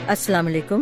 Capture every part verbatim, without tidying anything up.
अस्सलाम वालेकुम।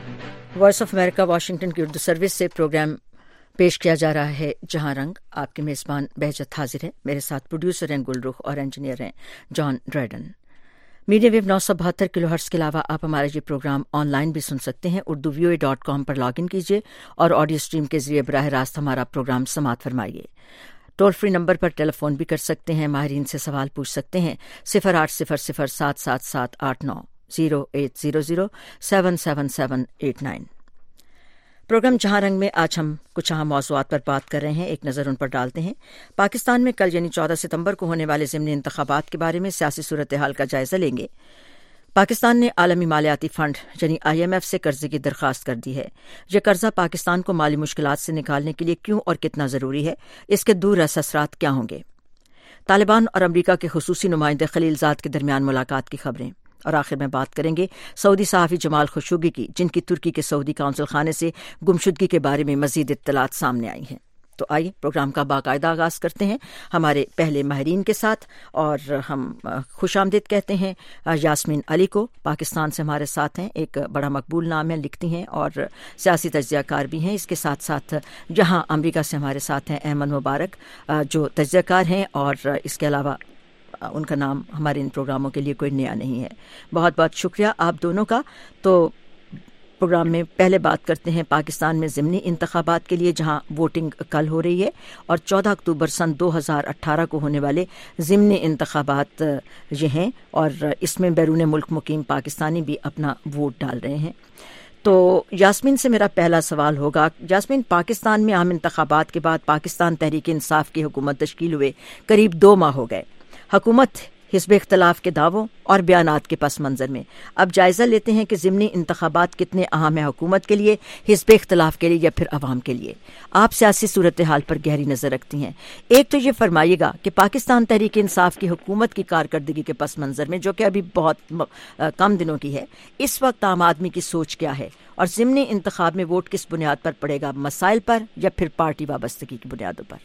Voice of America Washington की उर्दू सर्विस से प्रोग्राम पेश किया जा रहा है जहां रंग। आपके मेज़बान बहजत हाजिर है। मेरे साथ प्रोड्यूसर हैं गुलरुख और इंजीनियर हैं जॉन ड्रैडन। मीडिया वेव नौ सौ बहत्तर किलो हर्ट्ज़ के अलावा आप हमारे ये प्रोग्राम ऑनलाइन भी सुन सकते हैं। Urdu V O A dot com पर लॉग इन कीजिए और ऑडियो स्ट्रीम के जरिए बराह रास्त हमारा प्रोग्राम समाअत फरमाइए। टोल फ्री नंबर पर टेलीफोन भी कर सकते हैं, माहिरीन से सवाल पूछ सकते हैं। सिफर आठ सिफर सिफर सात सात सात आठ नौ zero eight zero zero seven seven seven eight nine. Program जहां रंग में आज हम कुछ अहम मौज़ूआत पर बात कर रहे हैं, एक नज़र उन पर डालते हैं। पाकिस्तान में कल यानी चौदह सितंबर को होने वाले ज़िमनी इंतखाबात के बारे में सियासी सूरत हाल का जायजा लेंगे। पाकिस्तान ने आलमी मालियाती फंड यानी आई एम एफ से कर्जे की दरख्वास्त कर दी है। यह कर्जा पाकिस्तान को माली मुश्किलात से निकालने के लिए क्यों और कितना ज़रूरी है, इसके दूर रस असरात क्या होंगे। तालिबान और अमरीका के खुसूसी नुमाइंदे खलीलजाद के दरमियान मुलाकात की खबरें, और आखिर में बात करेंगे सऊदी सहाफ़ी जमाल खशोगी की, जिनकी तुर्की के सऊदी काउंसिल खाने से गुमशुदगी के बारे में मज़ीद इत्तलात सामने आई हैं। तो आइए प्रोग्राम का बाकायदा आगाज़ करते हैं हमारे पहले माहिरीन के साथ, और हम खुशामदीद कहते हैं यास्मीन अली को। पाकिस्तान से हमारे साथ हैं, एक बड़ा मकबूल नाम है, लिखती हैं और सियासी तज्ज़ियाकार भी हैं। इसके साथ साथ जहाँ अमरीका से हमारे साथ हैं अहमद मुबारक, जो तज्ज़ियाकार हैं, और इसके अलावा उनका नाम हमारे इन प्रोग्रामों के लिए कोई नया नहीं है। बहुत बहुत शुक्रिया आप दोनों का। तो प्रोग्राम में पहले बात करते हैं पाकिस्तान में ज़िमनी इंतखाबात के लिए, जहां वोटिंग कल हो रही है, और चौदह अक्टूबर सन दो हज़ार अठारह को होने वाले ज़िमनी इंतखाबात ये हैं, और इसमें बैरून मुल्क मुकीम पाकिस्तानी भी अपना वोट डाल रहे हैं। तो यास्मीन से मेरा पहला सवाल होगा। यास्मीन, पाकिस्तान में आम इंतखाबात के बाद पाकिस्तान तहरीक इंसाफ की हुकूमत तश्कील हुए करीब दो माह हो गए। हुकूमत हिस्ब इख्तलाफ के दावों और बयानात के पस मंज़र में अब जायज़ा लेते हैं कि ज़िमनी इंतखाबात कितने अहम है हुकूमत के लिए, हिस्ब इख्तलाफ के लिए या फिर अवाम के लिए। आप सियासी सूरत हाल पर गहरी नज़र रखती हैं। एक तो ये फरमाइएगा कि पाकिस्तान तहरीक इंसाफ की हुकूमत की कारकर्दगी के पस मंज़र में, जो कि अभी बहुत आ, कम दिनों की है, इस वक्त आम आदमी की सोच क्या है, और ज़िमनी इंतखाब में वोट किस बुनियाद पर पड़ेगा, मसाइल पर या फिर पार्टी वाबस्तगी की बुनियादों पर?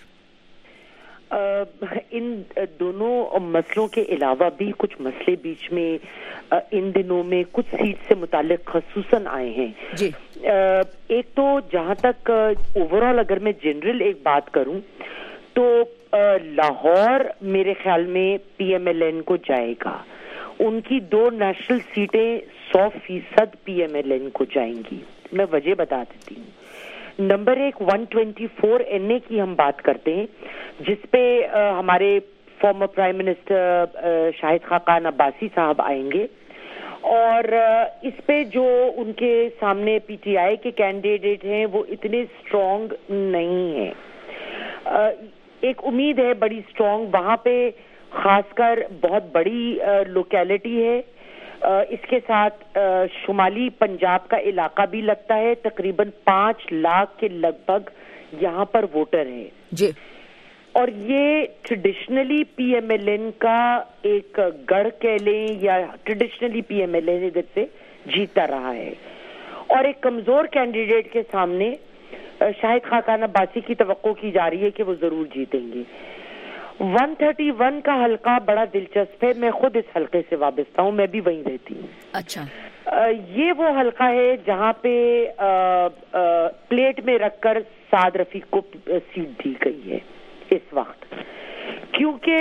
Uh, इन दोनों मसलों के अलावा भी कुछ मसले बीच में uh, इन दिनों में कुछ सीट से मुतालिक खसूसन आए हैं जी। uh, एक तो जहां तक ओवरऑल uh, अगर मैं जनरल एक बात करूं तो uh, लाहौर मेरे ख्याल में पी एम एल एन को जाएगा। उनकी दो नेशनल सीटें सौ फीसद पी एम एल एन को जाएंगी। मैं वजह बता देती हूँ। नंबर एक एक सौ चौबीस एन ए की हम बात करते हैं, जिसपे आ, हमारे former prime minister Shahid Khaqan Abbasi साहब आएंगे, और आ, इस पे जो उनके सामने पी टी आई के कैंडिडेट हैं वो इतने स्ट्रॉन्ग नहीं हैं। आ, एक उम्मीद है बड़ी स्ट्रॉन्ग, वहां पे खासकर बहुत बड़ी लोकेलिटी है। Uh, इसके साथ uh, शुमाली पंजाब का इलाका भी लगता है, तकरीबन पांच लाख के लगभग यहाँ पर वोटर हैं जी। और ये traditionally P M L N का एक गढ़ कह लें, या traditionally P M L N इधर से जीता रहा है, और एक कमजोर कैंडिडेट के सामने uh, शाहिद खाकान अब्बासी की तवक्को की जा रही है कि वो जरूर जीतेंगे। एक सौ इकतीस का हल्का बड़ा दिलचस्प है, मैं खुद इस हल्के से वाबस्ता हूँ, मैं भी वहीं रहती हूँ। अच्छा, आ, ये वो हल्का है जहाँ पे आ, आ, प्लेट में रखकर साद रफीक को सीट दी गई है इस वक्त, क्योंकि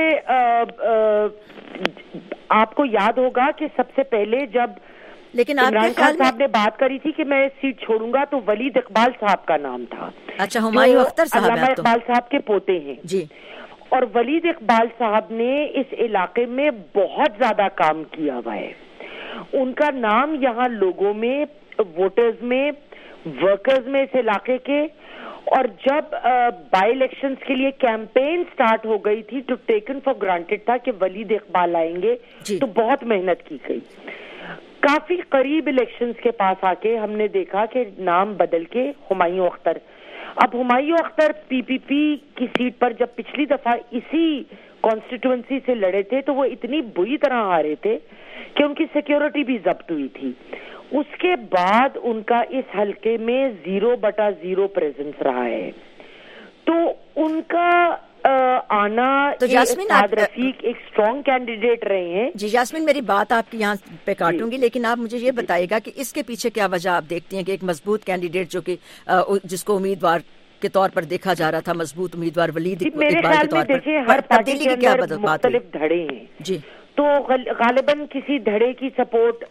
आपको याद होगा कि सबसे पहले जब लेकिन इमरान खान साहब ने बात करी थी कि मैं सीट छोड़ूंगा तो वलीद इकबाल साहब का नाम था। अच्छा, हुमायूं अख्तर साहब अल्लामा इकबाल साहब के पोते हैं जी। और वलीद इकबाल साहब ने इस इलाके में बहुत ज्यादा काम किया हुआ है। उनका नाम यहाँ लोगों में, वोटर्स में, वर्कर्स में इस इलाके के, और जब बाई इलेक्शंस के लिए कैंपेन स्टार्ट हो गई थी तो टेकन फॉर ग्रांटेड था कि वलीद इकबाल आएंगे, तो बहुत मेहनत की गई। काफी करीब इलेक्शंस के पास आके हमने देखा कि नाम बदल के हुमायूं अख्तर। अब हुमायूं अख्तर पीपीपी की सीट पर जब पिछली दफा इसी कॉन्स्टिट्यूएंसी से लड़े थे तो वो इतनी बुरी तरह हारे थे कि उनकी सिक्योरिटी भी जब्त हुई थी। उसके बाद उनका इस हलके में जीरो बटा जीरो प्रेजेंस रहा है। तो उनका آنا تو یاسمین سعد رفیق ایک اسٹرانگ کینڈیڈیٹ رہے ہیں. جی یاسمین میری بات آپ کی یہاں پہ کاٹوں گی, لیکن آپ مجھے یہ بتائیے گا کہ اس کے پیچھے کیا وجہ آپ دیکھتی ہیں کہ ایک مضبوط کینڈیڈیٹ جو کہ جس کو امیدوار کے طور پر دیکھا جا رہا تھا, مضبوط امیدوار ولید اقبال کے طور پر, ہر پارٹی کے اندر مختلف دھڑے ہیں جی, تو غالباً کسی دھڑے کی سپورٹ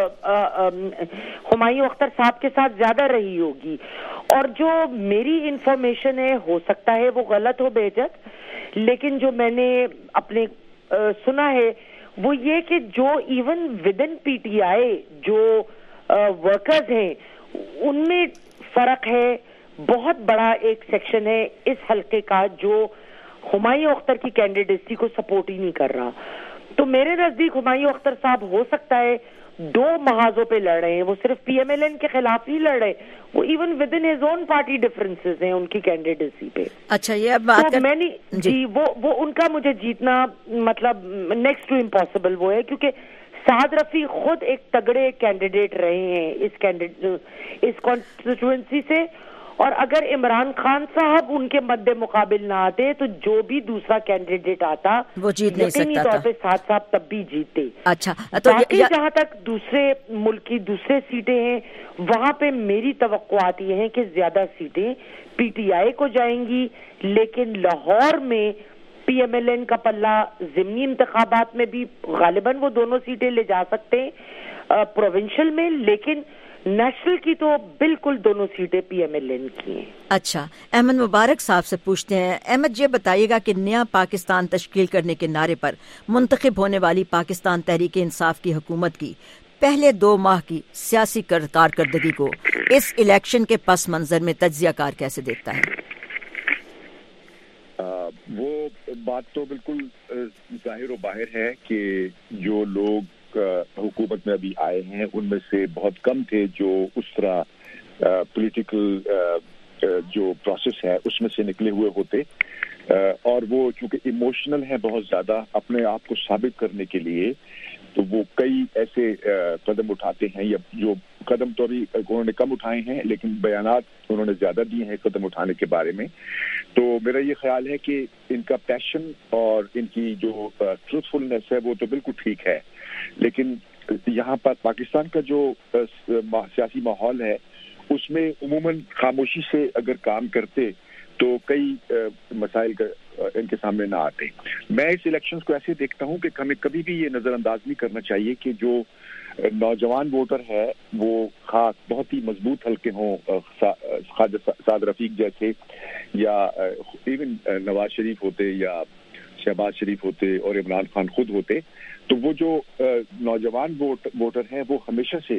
ہمایوں اختر صاحب کے ساتھ زیادہ رہی ہوگی, اور جو میری انفارمیشن ہے ہو سکتا ہے وہ غلط ہو بےجک, لیکن جو میں نے اپنے سنا ہے وہ یہ کہ جو even with in P T I جو ورکرز ہیں ان میں فرق ہے. بہت بڑا ایک سیکشن ہے اس حلقے کا جو ہمایوں اختر کی کینڈیڈیسی کو سپورٹ ہی نہیں کر رہا. تو میرے نزدیک ہمایوں اختر صاحب ہو سکتا ہے دو محاذوں پہ لڑ رہے ہیں, وہ صرف پی ایم ایل این کے خلاف ہی لڑ رہے, وہ even with in his own party differences ہیں ان کی کینڈیڈیسی پہ. اچھا یہ اب بات تو میں نہیں جی وہ وہ ان کا مجھے جیتنا مطلب نیکسٹ ٹو امپاسبل وہ ہے, کیونکہ سعد رفیق خود ایک تگڑے کینڈیڈیٹ رہے ہیں اس اس کانسٹیٹوئنسی سے, اور اگر عمران خان صاحب ان کے مد مقابل نہ آتے تو جو بھی دوسرا کینڈیڈیٹ آتا وہ جیت نہیں سکتا تھا. طور پہ ساتھ صاحب تب بھی جیتے. اچھا تو باقی جہاں تک دوسرے ملک کی دوسرے سیٹیں ہیں وہاں پہ میری توقعات یہ ہیں کہ زیادہ سیٹیں پی ٹی آئی کو جائیں گی, لیکن لاہور میں پی ایم ایل این کا پلہ ضمنی انتخابات میں بھی غالباً وہ دونوں سیٹیں لے جا سکتے ہیں پروونشل میں, لیکن نیشنل کی تو بالکل دونوں سیٹیں پی ایم ایل این کی ہیں. اچھا احمد مبارک صاحب سے پوچھتے ہیں. احمد یہ بتائیے گا کہ نیا پاکستان تشکیل کرنے کے نعرے پر منتخب ہونے والی پاکستان تحریک انصاف کی حکومت کی پہلے دو ماہ کی سیاسی کارکردگی کو اس الیکشن کے پس منظر میں تجزیہ کار کیسے دیکھتا ہے؟ وہ بات تو بالکل ظاہر و باہر ہے کہ جو لوگ حکومت میں ابھی آئے ہیں ان میں سے بہت کم تھے جو اس طرح پولیٹیکل جو پروسیس ہے اس میں سے نکلے ہوئے ہوتے, اور وہ چونکہ ایموشنل ہیں بہت زیادہ اپنے آپ کو ثابت کرنے کے لیے, تو وہ کئی ایسے قدم اٹھاتے ہیں, یا جو قدم تو ابھی انہوں نے کم اٹھائے ہیں لیکن بیانات انہوں نے زیادہ دیے ہیں قدم اٹھانے کے بارے میں. تو میرا یہ خیال ہے کہ ان کا پیشن اور ان کی جو ٹروتھفلنس ہے وہ تو بالکل ٹھیک ہے, لیکن یہاں پر پاکستان کا جو سیاسی ماحول ہے اس میں عموماً خاموشی سے اگر کام کرتے تو کئی مسائل ان کے سامنے نہ آتے. میں اس الیکشنز کو ایسے دیکھتا ہوں کہ ہمیں کبھی بھی یہ نظر انداز نہیں کرنا چاہیے کہ جو نوجوان ووٹر ہے وہ خاص بہت ہی مضبوط حلقے ہوں, سعد رفیق جیسے, یا ایون نواز شریف ہوتے یا شہباز شریف ہوتے اور عمران خان خود ہوتے, تو وہ جو نوجوان ووٹر ہیں وہ ہمیشہ سے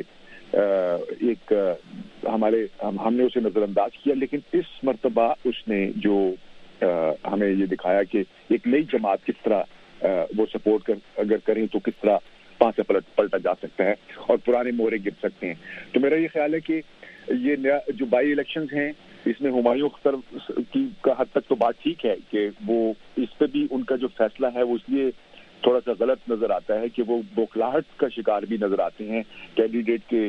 ایک ہمارے ہم نے اسے نظر انداز کیا, لیکن اس مرتبہ اس نے جو ہمیں یہ دکھایا کہ ایک نئی جماعت کس طرح وہ سپورٹ کر اگر کریں تو کس طرح پانچ سے پلٹ پلٹا جا سکتا ہے اور پرانے مورے گر سکتے ہیں. تو میرا یہ خیال ہے کہ یہ نیا جو بائی الیکشنز ہیں اس میں ہمایوں اختر کی کا حد تک تو بات ٹھیک ہے کہ وہ اس پہ بھی ان کا جو فیصلہ ہے وہ اس لیے تھوڑا سا غلط نظر آتا ہے کہ وہ بوکھلاہٹ کا شکار بھی نظر آتے ہیں کینڈیڈیٹ کے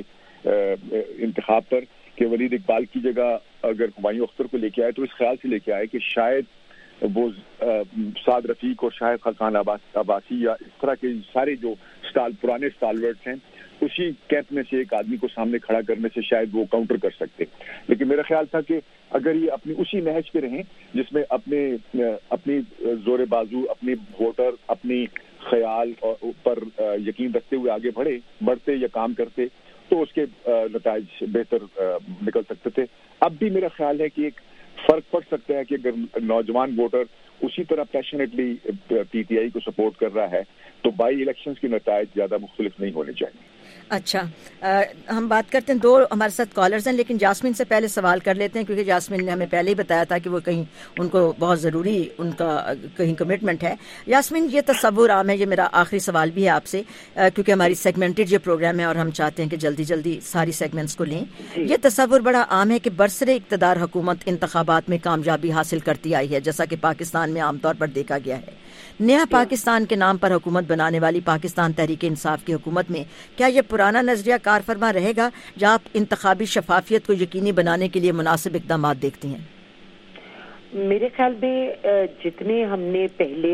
انتخاب پر, کہ ولید اقبال کی جگہ اگر ہمایوں اختر کو لے کے آئے تو اس خیال سے لے کے آئے کہ شاید وہ سعد رفیق اور شاہد خاقان عباسی یا اس طرح کے سارے جو سٹال پرانے سٹالورٹس ہیں اسی کیمپ میں سے ایک آدمی کو سامنے کھڑا کرنے سے شاید وہ کاؤنٹر کر سکتے. لیکن میرا خیال تھا کہ اگر یہ اپنی اسی نہج پہ رہیں جس میں اپنے اپنی زور بازو, اپنی ووٹر, اپنی خیال پر یقین رکھتے ہوئے آگے بڑھے بڑھتے یا کام کرتے تو اس کے نتائج بہتر نکل سکتے تھے. اب بھی میرا خیال ہے کہ ایک فرق پڑ سکتا ہے کہ اگر نوجوان ووٹر اسی طرح پیشنیٹلی پی ٹی آئی کو سپورٹ کر رہا ہے تو بائی الیکشنز کے نتائج زیادہ مختلف نہیں ہونے چاہیے. اچھا ہم بات کرتے ہیں, دو ہمارے ساتھ کالرز ہیں لیکن جاسمین سے پہلے سوال کر لیتے ہیں کیونکہ جاسمین نے ہمیں پہلے ہی بتایا تھا کہ وہ کہیں ان کو بہت ضروری ان کا کہیں کمٹمنٹ ہے. جاسمین یہ تصور عام ہے, یہ میرا آخری سوال بھی ہے آپ سے کیونکہ ہماری سیگمنٹڈ یہ پروگرام ہے اور ہم چاہتے ہیں کہ جلدی جلدی ساری سیگمنٹس کو لیں. یہ تصور بڑا عام ہے کہ برسر اقتدار حکومت انتخابات میں کامیابی حاصل کرتی آئی ہے جیسا کہ پاکستان میں عام طور پر دیکھا گیا ہے. نیا پاکستان کے نام پر حکومت بنانے والی پاکستان تحریک انصاف کی حکومت میں کیا یہ پرانا نظریہ کار فرما رہے گا جہاں آپ انتخابی شفافیت کو یقینی بنانے کے لیے مناسب اقدامات دیکھتی ہیں؟ میرے خیال میں جتنے ہم نے پہلے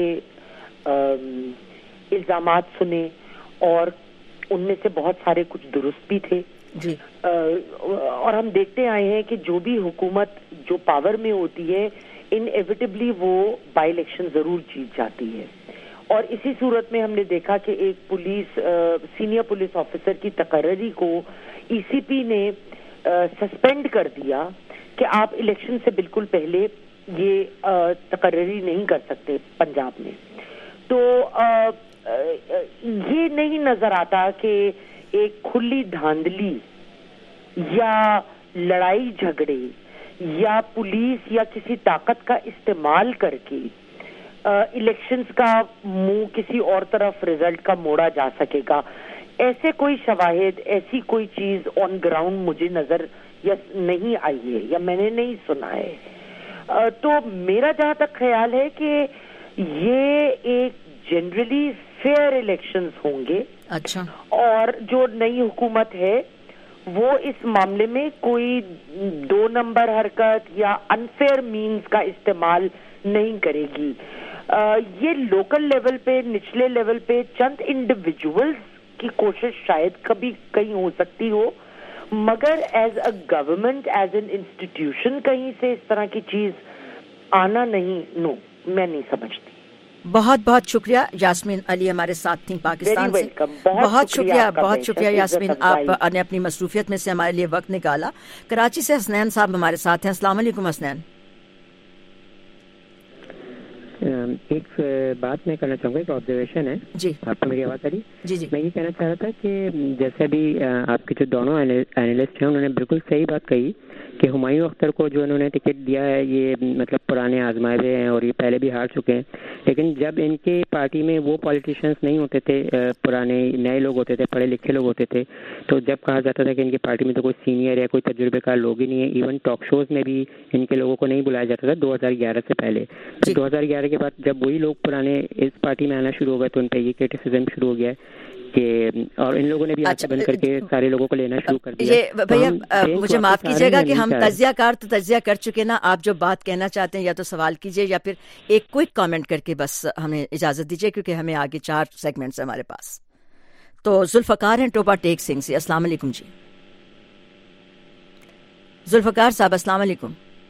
الزامات سنے اور ان میں سے بہت سارے کچھ درست بھی تھے جی، اور ہم دیکھتے آئے ہیں کہ جو بھی حکومت جو پاور میں ہوتی ہے انیویٹبلی وہ بائی الیکشن ضرور جیت جاتی ہے. اور اسی صورت میں ہم نے دیکھا کہ ایک پولیس سینئر پولیس آفیسر کی تقرری کو ای سی پی نے سسپینڈ کر دیا کہ آپ الیکشن سے بالکل پہلے یہ تقرری نہیں کر سکتے پنجاب میں. تو یہ نہیں نظر آتا کہ ایک کھلی دھاندلی یا لڑائی جھگڑے یا پولیس یا کسی طاقت کا استعمال کر کے الیکشنز کا منہ کسی اور طرف رزلٹ کا موڑا جا سکے گا. ایسے کوئی شواہد، ایسی کوئی چیز آن گراؤنڈ مجھے نظر یا نہیں آئی ہے یا میں نے نہیں سنا ہے. تو میرا جہاں تک خیال ہے کہ یہ ایک جنرلی فیئر الیکشنز ہوں گے. اچھا. اور جو نئی حکومت ہے وہ اس معاملے میں کوئی دو نمبر حرکت یا انفیئر مینز کا استعمال نہیں کرے گی. یہ لوکل لیول پہ، نچلے لیول پہ چند انڈیویجولز کی کوشش شاید کبھی کہیں ہو سکتی ہو، مگر as a government, as an institution کہیں سے اس طرح کی چیز آنا نہیں، نو میں نہیں سمجھتی. بہت بہت شکریہ یاسمین علی ہمارے ساتھ تھیں پاکستان سے. بہت شکریہ بہت شکریہ یاسمین، آپ نے اپنی مصروفیت میں سے ہمارے لیے وقت نکالا. کراچی سے حسنین صاحب ہمارے ساتھ ہیں. السلام علیکم حسنین. ایک بات میں کرنا چاہوں گا، ایک آبزرویشن ہے. جی آپ کو میری آواز آ رہی؟ جی جی. میں یہ کہنا چاہ رہا تھا کہ جیسے ابھی آپ کے جو دونوں اینالسٹ ہیں انہوں نے بالکل صحیح بات کہی کہ ہمایوں اختر کو جو انہوں نے ٹکٹ دیا ہے یہ مطلب پرانے آزمائے ہوئے ہیں اور یہ پہلے بھی ہار چکے ہیں. لیکن جب ان کے پارٹی میں وہ پالیٹیشینس نہیں ہوتے تھے، پرانے نئے لوگ ہوتے تھے، پڑھے لکھے لوگ ہوتے تھے، تو جب کہا جاتا تھا کہ ان کی پارٹی میں تو کوئی سینئر یا کوئی تجربے کار لوگ ہی نہیں ہے، ایون ٹاک شوز میں بھی ان کے لوگوں کو نہیں بلایا جاتا تھا دو ہزار گیارہ سے پہلے. دو ہزار گیارہ کے بعد جب وہی لوگ پرانے اس پارٹی میں آنا شروع ہو گئے تو ان پہ یہ کرٹیسزم شروع ہو گیا ہے کہ اور ان لوگوں نے بھی آنکھیں بند کر کے سارے لوگوں کو لینا شروع کر دیا. یہ بھیا مجھے معاف کیجیے گا کہ ہم تجزیہ کار تو تجزیہ کر چکے نا. آپ جو بات کہنا چاہتے ہیں یا تو سوال کیجیے یا پھر ایک کوئک کامنٹ کر کے بس ہمیں اجازت دیجیے، کیونکہ ہمیں آگے چار سیگمنٹس ہیں ہمارے پاس. تو ذوالفقار ہیں ٹوپا ٹیک سنگھ سے. السلام علیکم جی. ذوالفقار صاحب السلام علیکم.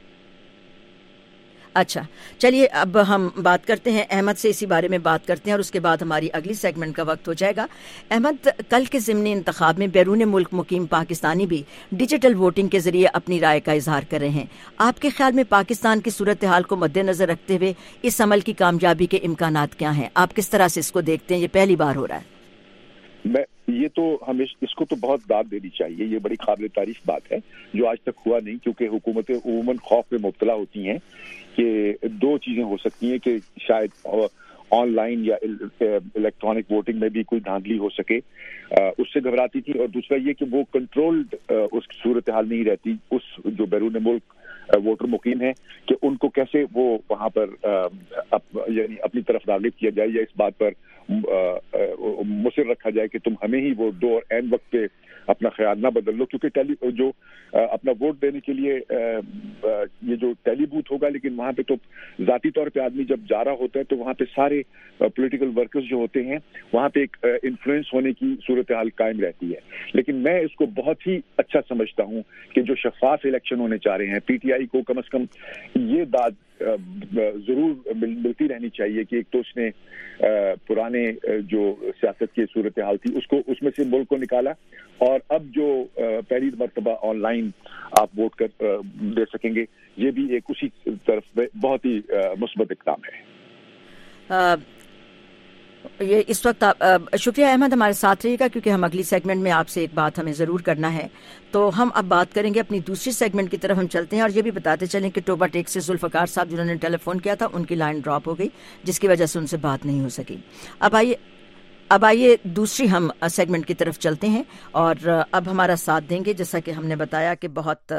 اچھا چلیے اب ہم بات کرتے ہیں احمد سے، اسی بارے میں بات کرتے ہیں اور اس کے بعد ہماری اگلی سیگمنٹ کا وقت ہو جائے گا. احمد، کل کے ضمنی انتخاب میں بیرون ملک مقیم پاکستانی بھی ڈیجیٹل ووٹنگ کے ذریعے اپنی رائے کا اظہار کر رہے ہیں. آپ کے خیال میں پاکستان کی صورتحال کو مد نظر رکھتے ہوئے اس عمل کی کامیابی کے امکانات کیا ہیں؟ آپ کس طرح سے اس کو دیکھتے ہیں؟ یہ پہلی بار ہو رہا ہے. میں یہ تو ہمیں اس کو تو بہت داد دینی چاہیے. یہ بڑی قابل تعریف بات ہے جو آج تک ہوا نہیں، کیونکہ حکومتیں عموماً خوف میں مبتلا ہوتی ہیں کہ دو چیزیں ہو سکتی ہیں کہ شاید آن لائن یا الیکٹرانک ووٹنگ میں بھی کوئی دھاندلی ہو سکے، اس سے گھبراتی تھی. اور دوسرا یہ کہ وہ کنٹرولڈ اس کی صورتحال نہیں رہتی، اس جو بیرون ملک ووٹر مقیم ہیں کہ ان کو کیسے وہ وہاں پر یعنی اپنی طرف راغب کیا جائے یا اس بات پر مصر رکھا جائے کہ تم ہمیں ہی ووٹ دو اور عین وقت پہ اپنا خیال نہ بدل لو. کیونکہ ٹیلی جو اپنا ووٹ دینے کے لیے یہ جو ٹیلی بوتھ ہوگا، لیکن وہاں پہ تو ذاتی طور پہ آدمی جب جا رہا ہوتا ہے تو وہاں پہ سارے پولیٹیکل ورکرز جو ہوتے ہیں وہاں پہ ایک انفلوئنس ہونے کی صورتحال قائم رہتی ہے. لیکن میں اس کو بہت ہی اچھا سمجھتا ہوں کہ جو شفاف الیکشن ہونے چاہ رہے ہیں، پی ٹی آئی کو کم از کم یہ داد ضرور ملتی رہنی چاہیے کہ ایک تو اس نے پرانے جو سیاست کی صورتحال تھی اس کو اس میں سے ملک کو نکالا، اور اب جو پہلی مرتبہ آن لائن آپ ووٹ کر دے سکیں گے، یہ بھی ایک اسی طرف بہت ہی مثبت اقدام ہے. یہ اس وقت شکریہ احمد ہمارے ساتھ رہیے گا، کیونکہ ہم اگلی سیگمنٹ میں آپ سے ایک بات ہمیں ضرور کرنا ہے. تو ہم اب بات کریں گے اپنی دوسری سیگمنٹ کی طرف ہم چلتے ہیں، اور یہ بھی بتاتے چلیں کہ ٹوبا ٹیک سے ذوالفقار صاحب جنہوں نے ٹیلی فون کیا تھا ان کی لائن ڈراپ ہو گئی، جس کی وجہ سے ان سے بات نہیں ہو سکی. اب آئیے اب آئیے دوسری ہم سیگمنٹ کی طرف چلتے ہیں اور اب ہمارا ساتھ دیں گے، جیسا کہ ہم نے بتایا کہ بہت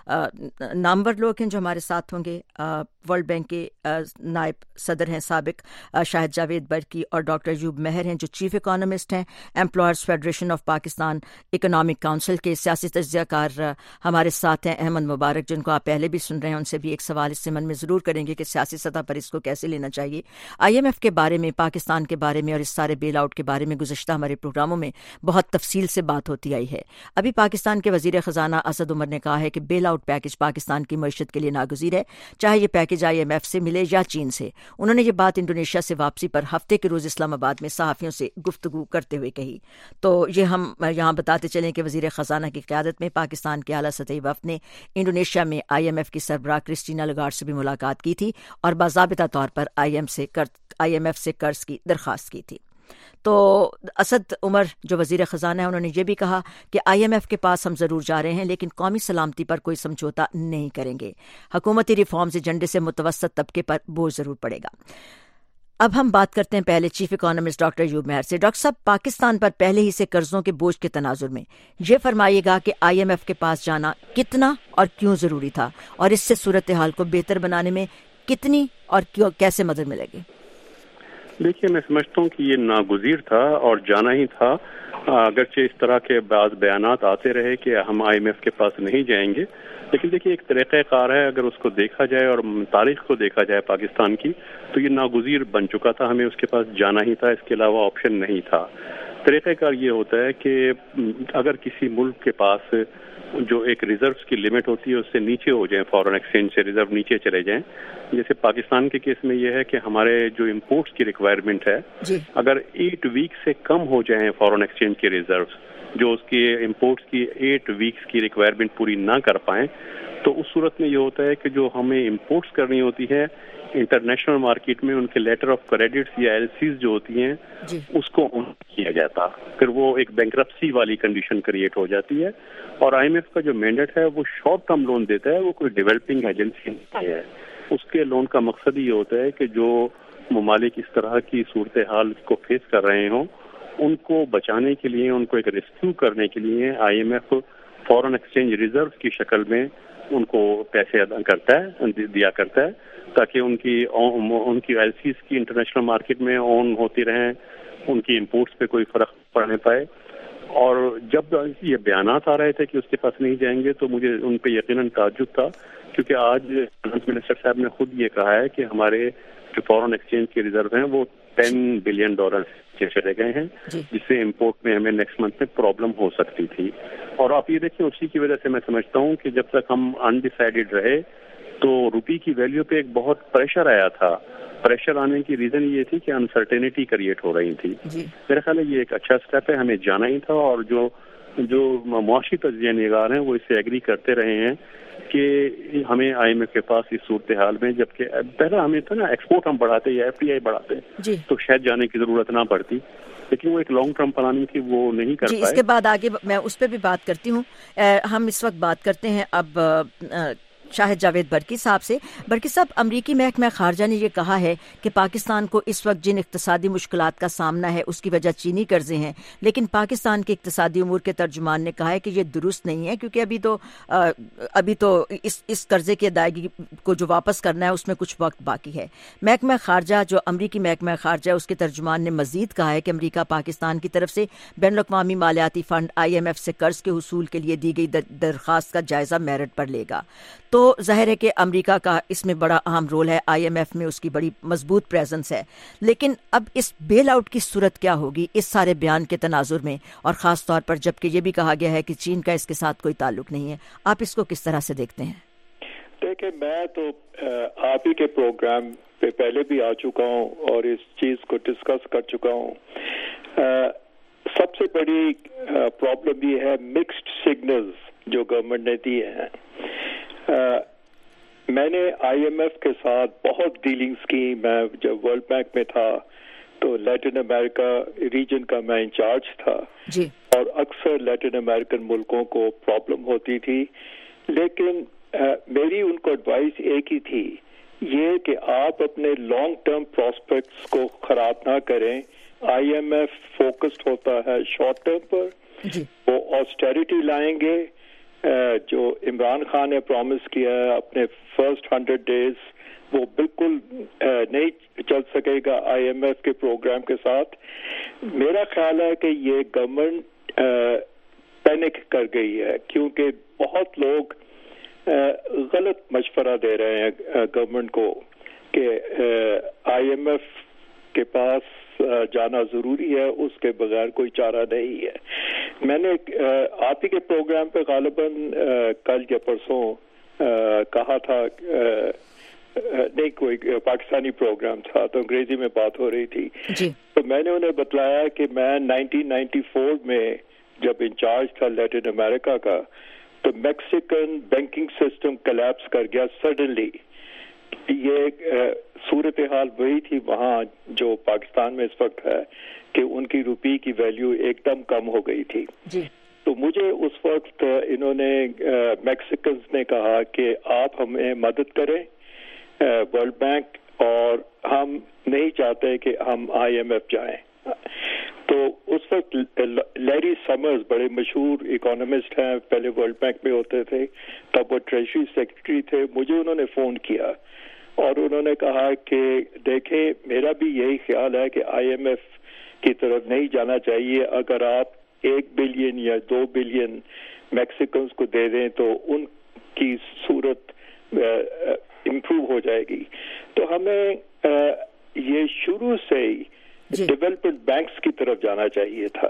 نامور لوگ ہیں جو ہمارے ساتھ ہوں گے. ورلڈ بینک کے نائب صدر ہیں سابق شاہد جاوید برکی، اور ڈاکٹر ایوب مہر ہیں جو چیف اکانومسٹ ہیں employers federation of Pakistan economic council کے. سیاسی تجزیہ کار ہمارے ساتھ ہیں احمد مبارک، جن کو آپ پہلے بھی سن رہے ہیں. ان سے بھی ایک سوال اس سمن میں ضرور کریں گے کہ سیاسی سطح پر اس کو کیسے لینا چاہیے. آئی ایم ایف کے بارے میں، پاکستان کے بارے میں اور اس سارے بیل آؤٹ کے بارے میں گزشتہ ہمارے پروگراموں میں بہت تفصیل سے بات ہوتی آئی ہے. ابھی پاکستان کے وزیر خزانہ اسد عمر نے کہا ہے کہ بیل آؤٹ پیکج پاکستان کی معیشت کے لیے ناگزیر ہے، چاہے یہ پیکج آئی ایم ایف سے ملے یا چین سے. انہوں نے یہ بات انڈونیشیا سے واپسی پر ہفتے کے روز اسلام آباد میں صحافیوں سے گفتگو کرتے ہوئے کہی. تو یہ ہم یہاں بتاتے چلیں کہ وزیر خزانہ کی قیادت میں پاکستان کے اعلیٰ سطحی وفد نے انڈونیشیا میں آئی ایم ایف کی سربراہ کرسٹینا لگارڈ سے بھی ملاقات کی تھی اور باضابطہ طور پر آئی ایم سے آئی ایم ایف سے قرض کی درخواست کی تھی. تو اسد عمر جو وزیر خزانہ ہے، انہوں نے یہ بھی کہا کہ آئی ایم ایف کے پاس ہم ضرور جا رہے ہیں لیکن قومی سلامتی پر کوئی سمجھوتا نہیں کریں گے. حکومتی ریفارمز ایجنڈے سے متوسط طبقے پر بوجھ ضرور پڑے گا. اب ہم بات کرتے ہیں پہلے چیف اکانومسٹ ڈاکٹر ایوب مہر سے. ڈاکٹر صاحب، پاکستان پر پہلے ہی سے قرضوں کے بوجھ کے تناظر میں یہ فرمائیے گا کہ آئی ایم ایف کے پاس جانا کتنا اور کیوں ضروری تھا، اور اس سے صورتحال کو بہتر بنانے میں کتنی اور کیوں کیسے مدد ملے گی؟ دیکھیے، میں سمجھتا ہوں کہ یہ ناگزیر تھا اور جانا ہی تھا. اگرچہ اس طرح کے بعض بیانات آتے رہے کہ ہم آئی ایم ایف کے پاس نہیں جائیں گے، لیکن دیکھیے ایک طریقہ کار ہے، اگر اس کو دیکھا جائے اور تاریخ کو دیکھا جائے پاکستان کی، تو یہ ناگزیر بن چکا تھا. ہمیں اس کے پاس جانا ہی تھا، اس کے علاوہ آپشن نہیں تھا. طریقہ کار یہ ہوتا ہے کہ اگر کسی ملک کے پاس جو ایک ریزروز کی لمٹ ہوتی ہے اس سے نیچے ہو جائیں، فارن ایکسچینج سے ریزرو نیچے چلے جائیں. جیسے پاکستان کے کیس میں یہ ہے کہ ہمارے جو امپورٹس کی ریکوائرمنٹ ہے جی. اگر ایٹ ویک سے کم ہو جائیں فارن ایکسچینج کے ریزروز، جو اس کی امپورٹس کی ایٹ ویکس کی ریکوائرمنٹ پوری نہ کر پائیں، تو اس صورت میں یہ ہوتا ہے کہ جو ہمیں امپورٹس کرنی ہوتی ہے انٹرنیشنل مارکیٹ میں، ان کے لیٹر آف کریڈٹس یا ایل سیز جو ہوتی ہیں جی. اس کو آن کیا جاتا، پھر وہ ایک بینکرپسی والی کنڈیشن کریٹ ہو جاتی ہے. اور آئی ایم ایف کا جو مینڈیٹ ہے وہ شارٹ ٹرم لون دیتا ہے، وہ کوئی ڈیولپنگ ایجنسی نہیں ہے. اس کے لون کا مقصد یہ ہوتا ہے کہ جو ممالک اس طرح کی صورتحال کو فیس کر رہے ہوں ان کو بچانے کے لیے، ان کو ایک ریسکیو کرنے کے لیے I M F foreign exchange reserve کی شکل میں ان کو پیسے ادا کرتا ہے، دیا کرتا ہے، تاکہ ان کی ان کی ایل سیز کی انٹرنیشنل مارکیٹ میں آن ہوتی رہیں، ان کی امپورٹس پہ کوئی فرق پڑنے پائے. اور جب یہ بیانات آ رہے تھے کہ اس کے پاس نہیں جائیں گے تو مجھے ان پہ یقیناً تعجب تھا، کیونکہ آج فائنانس منسٹر صاحب نے خود یہ کہا ہے کہ ہمارے جو فارن ایکسچینج کے ریزرو ہیں وہ ٹین بلین ڈالر سے چلے گئے ہیں، جس سے امپورٹ میں ہمیں نیکسٹ منتھ میں پرابلم ہو سکتی تھی. اور آپ یہ دیکھیں، اسی کی وجہ سے میں سمجھتا ہوں کہ جب تک ہم انڈیسائیڈڈ رہے تو روپی کی ویلیو پہ ایک بہت پریشر آیا تھا. پریشر آنے کی ریزن یہ تھی کہ انسرٹینٹی کریٹ ہو رہی تھی. میرے خیال ہے یہ ایک اچھا سٹیپ ہے، ہمیں جانا ہی تھا. اور جو جو معاشی تجزیہ نگار ہیں وہ اس سے ایگری کرتے رہے ہیں کہ ہمیں آئی ایم ایف کے پاس اس صورتحال میں، جبکہ پہلا ہمیں تھا نا ایکسپورٹ ہم بڑھاتے یا ایف ڈی آئی بڑھاتے جی. تو شاید جانے کی ضرورت نہ پڑتی، لیکن وہ ایک لانگ ٹرم پلاننگ کی وہ نہیں کر جی. پائے. اس کے بعد آگے میں اس پہ بھی بات کرتی ہوں. ہم اس وقت بات کرتے ہیں اب شاہد جاوید برکی صاحب سے. برکی صاحب، امریکی محکمہ خارجہ نے یہ کہا ہے کہ پاکستان کو اس وقت جن اقتصادی مشکلات کا سامنا ہے اس کی وجہ چینی قرضے ہیں، لیکن پاکستان کے اقتصادی امور کے ترجمان نے کہا ہے کہ یہ درست نہیں ہے، کیونکہ ابھی تو ابھی تو اس اس قرضے کی ادائیگی کو جو واپس کرنا ہے اس میں کچھ وقت باقی ہے. محکمہ خارجہ جو امریکی محکمہ خارجہ اس کے ترجمان نے مزید کہا ہے کہ امریکہ پاکستان کی طرف سے بین الاقوامی مالیاتی فنڈ آئی ایم ایف سے قرض کے حصول کے لیے دی گئی درخواست کا جائزہ میرٹ پر لے گا. تو ظاہر ہے کہ امریکہ کا اس میں بڑا اہم رول ہے، آئی ایم ایف میں اس کی بڑی مضبوط پریزنس ہے. لیکن اب اس بیل آؤٹ کی صورت کیا ہوگی اس سارے بیان کے تناظر میں، اور خاص طور پر جبکہ یہ بھی کہا گیا ہے کہ چین کا اس کے ساتھ کوئی تعلق نہیں ہے؟ آپ اس کو کس طرح سے دیکھتے ہیں؟ دیکھیں، میں تو آپ ہی کے پروگرام پہ پہلے بھی آ چکا ہوں اور اس چیز کو ڈسکس کر چکا ہوں. سب سے بڑی پرابلم یہ ہے مکسڈ سگنلز جو گورنمنٹ نے دیے ہیں. میں نے آئی ایم ایف کے ساتھ بہت ڈیلنگز کی. میں جب ورلڈ بینک میں تھا تو لیٹن امریکہ ریجن کا میں انچارج تھا جی. اور اکثر لیٹن امریکن ملکوں کو پرابلم ہوتی تھی، لیکن میری ان کو ایڈوائس ایک ہی تھی، یہ کہ آپ اپنے لانگ ٹرم پراسپیکٹس کو خراب نہ کریں آئی ایم ایف فوکسڈ ہوتا ہے شارٹ ٹرم پر. وہ آسٹیریٹی لائیں گے جو عمران خان نے پرومس کیا ہے اپنے فرسٹ ہنڈریڈ ڈیز, وہ بالکل نہیں چل سکے گا آئی ایم ایف کے پروگرام کے ساتھ. میرا خیال ہے کہ یہ گورنمنٹ پینک کر گئی ہے کیونکہ بہت لوگ غلط مشورہ دے رہے ہیں گورنمنٹ کو کہ آئی ایم ایف کے پاس جانا ضروری ہے, اس کے بغیر کوئی چارہ نہیں ہے. میں نے آپ ہی کے پروگرام پہ غالباً کل یا پرسوں کہا تھا, نہیں کوئی پاکستانی پروگرام تھا تو انگریزی میں بات ہو رہی تھی جی. تو میں نے انہیں بتلایا کہ میں نائنٹین نائنٹی فور میں جب انچارج تھا لیٹن امریکہ کا تو میکسیکن بینکنگ سسٹم کلیپس کر گیا سڈنلی. یہ صورتحال وہی تھی وہاں جو پاکستان میں اس وقت ہے کہ ان کی روپی کی ویلیو ایک دم کم ہو گئی تھی جی. تو مجھے اس وقت انہوں نے میکسیکنز نے کہا کہ آپ ہمیں مدد کریں ورلڈ بینک, اور ہم نہیں چاہتے کہ ہم آئی ایم ایف جائیں. تو اس وقت لیری سمرز بڑے مشہور اکانومسٹ ہیں, پہلے ورلڈ بینک میں ہوتے تھے, تب وہ ٹریجری سیکرٹری تھے. مجھے انہوں نے فون کیا اور انہوں نے کہا کہ دیکھیں میرا بھی یہی خیال ہے کہ آئی ایم ایف کی طرف نہیں جانا چاہیے. اگر آپ ایک بلین یا دو بلین میکسیکنز کو دے دیں تو ان کی صورت امپروو ہو جائے گی. تو ہمیں یہ شروع سے ہی ڈیولپمنٹ بینکس کی طرف جانا چاہیے تھا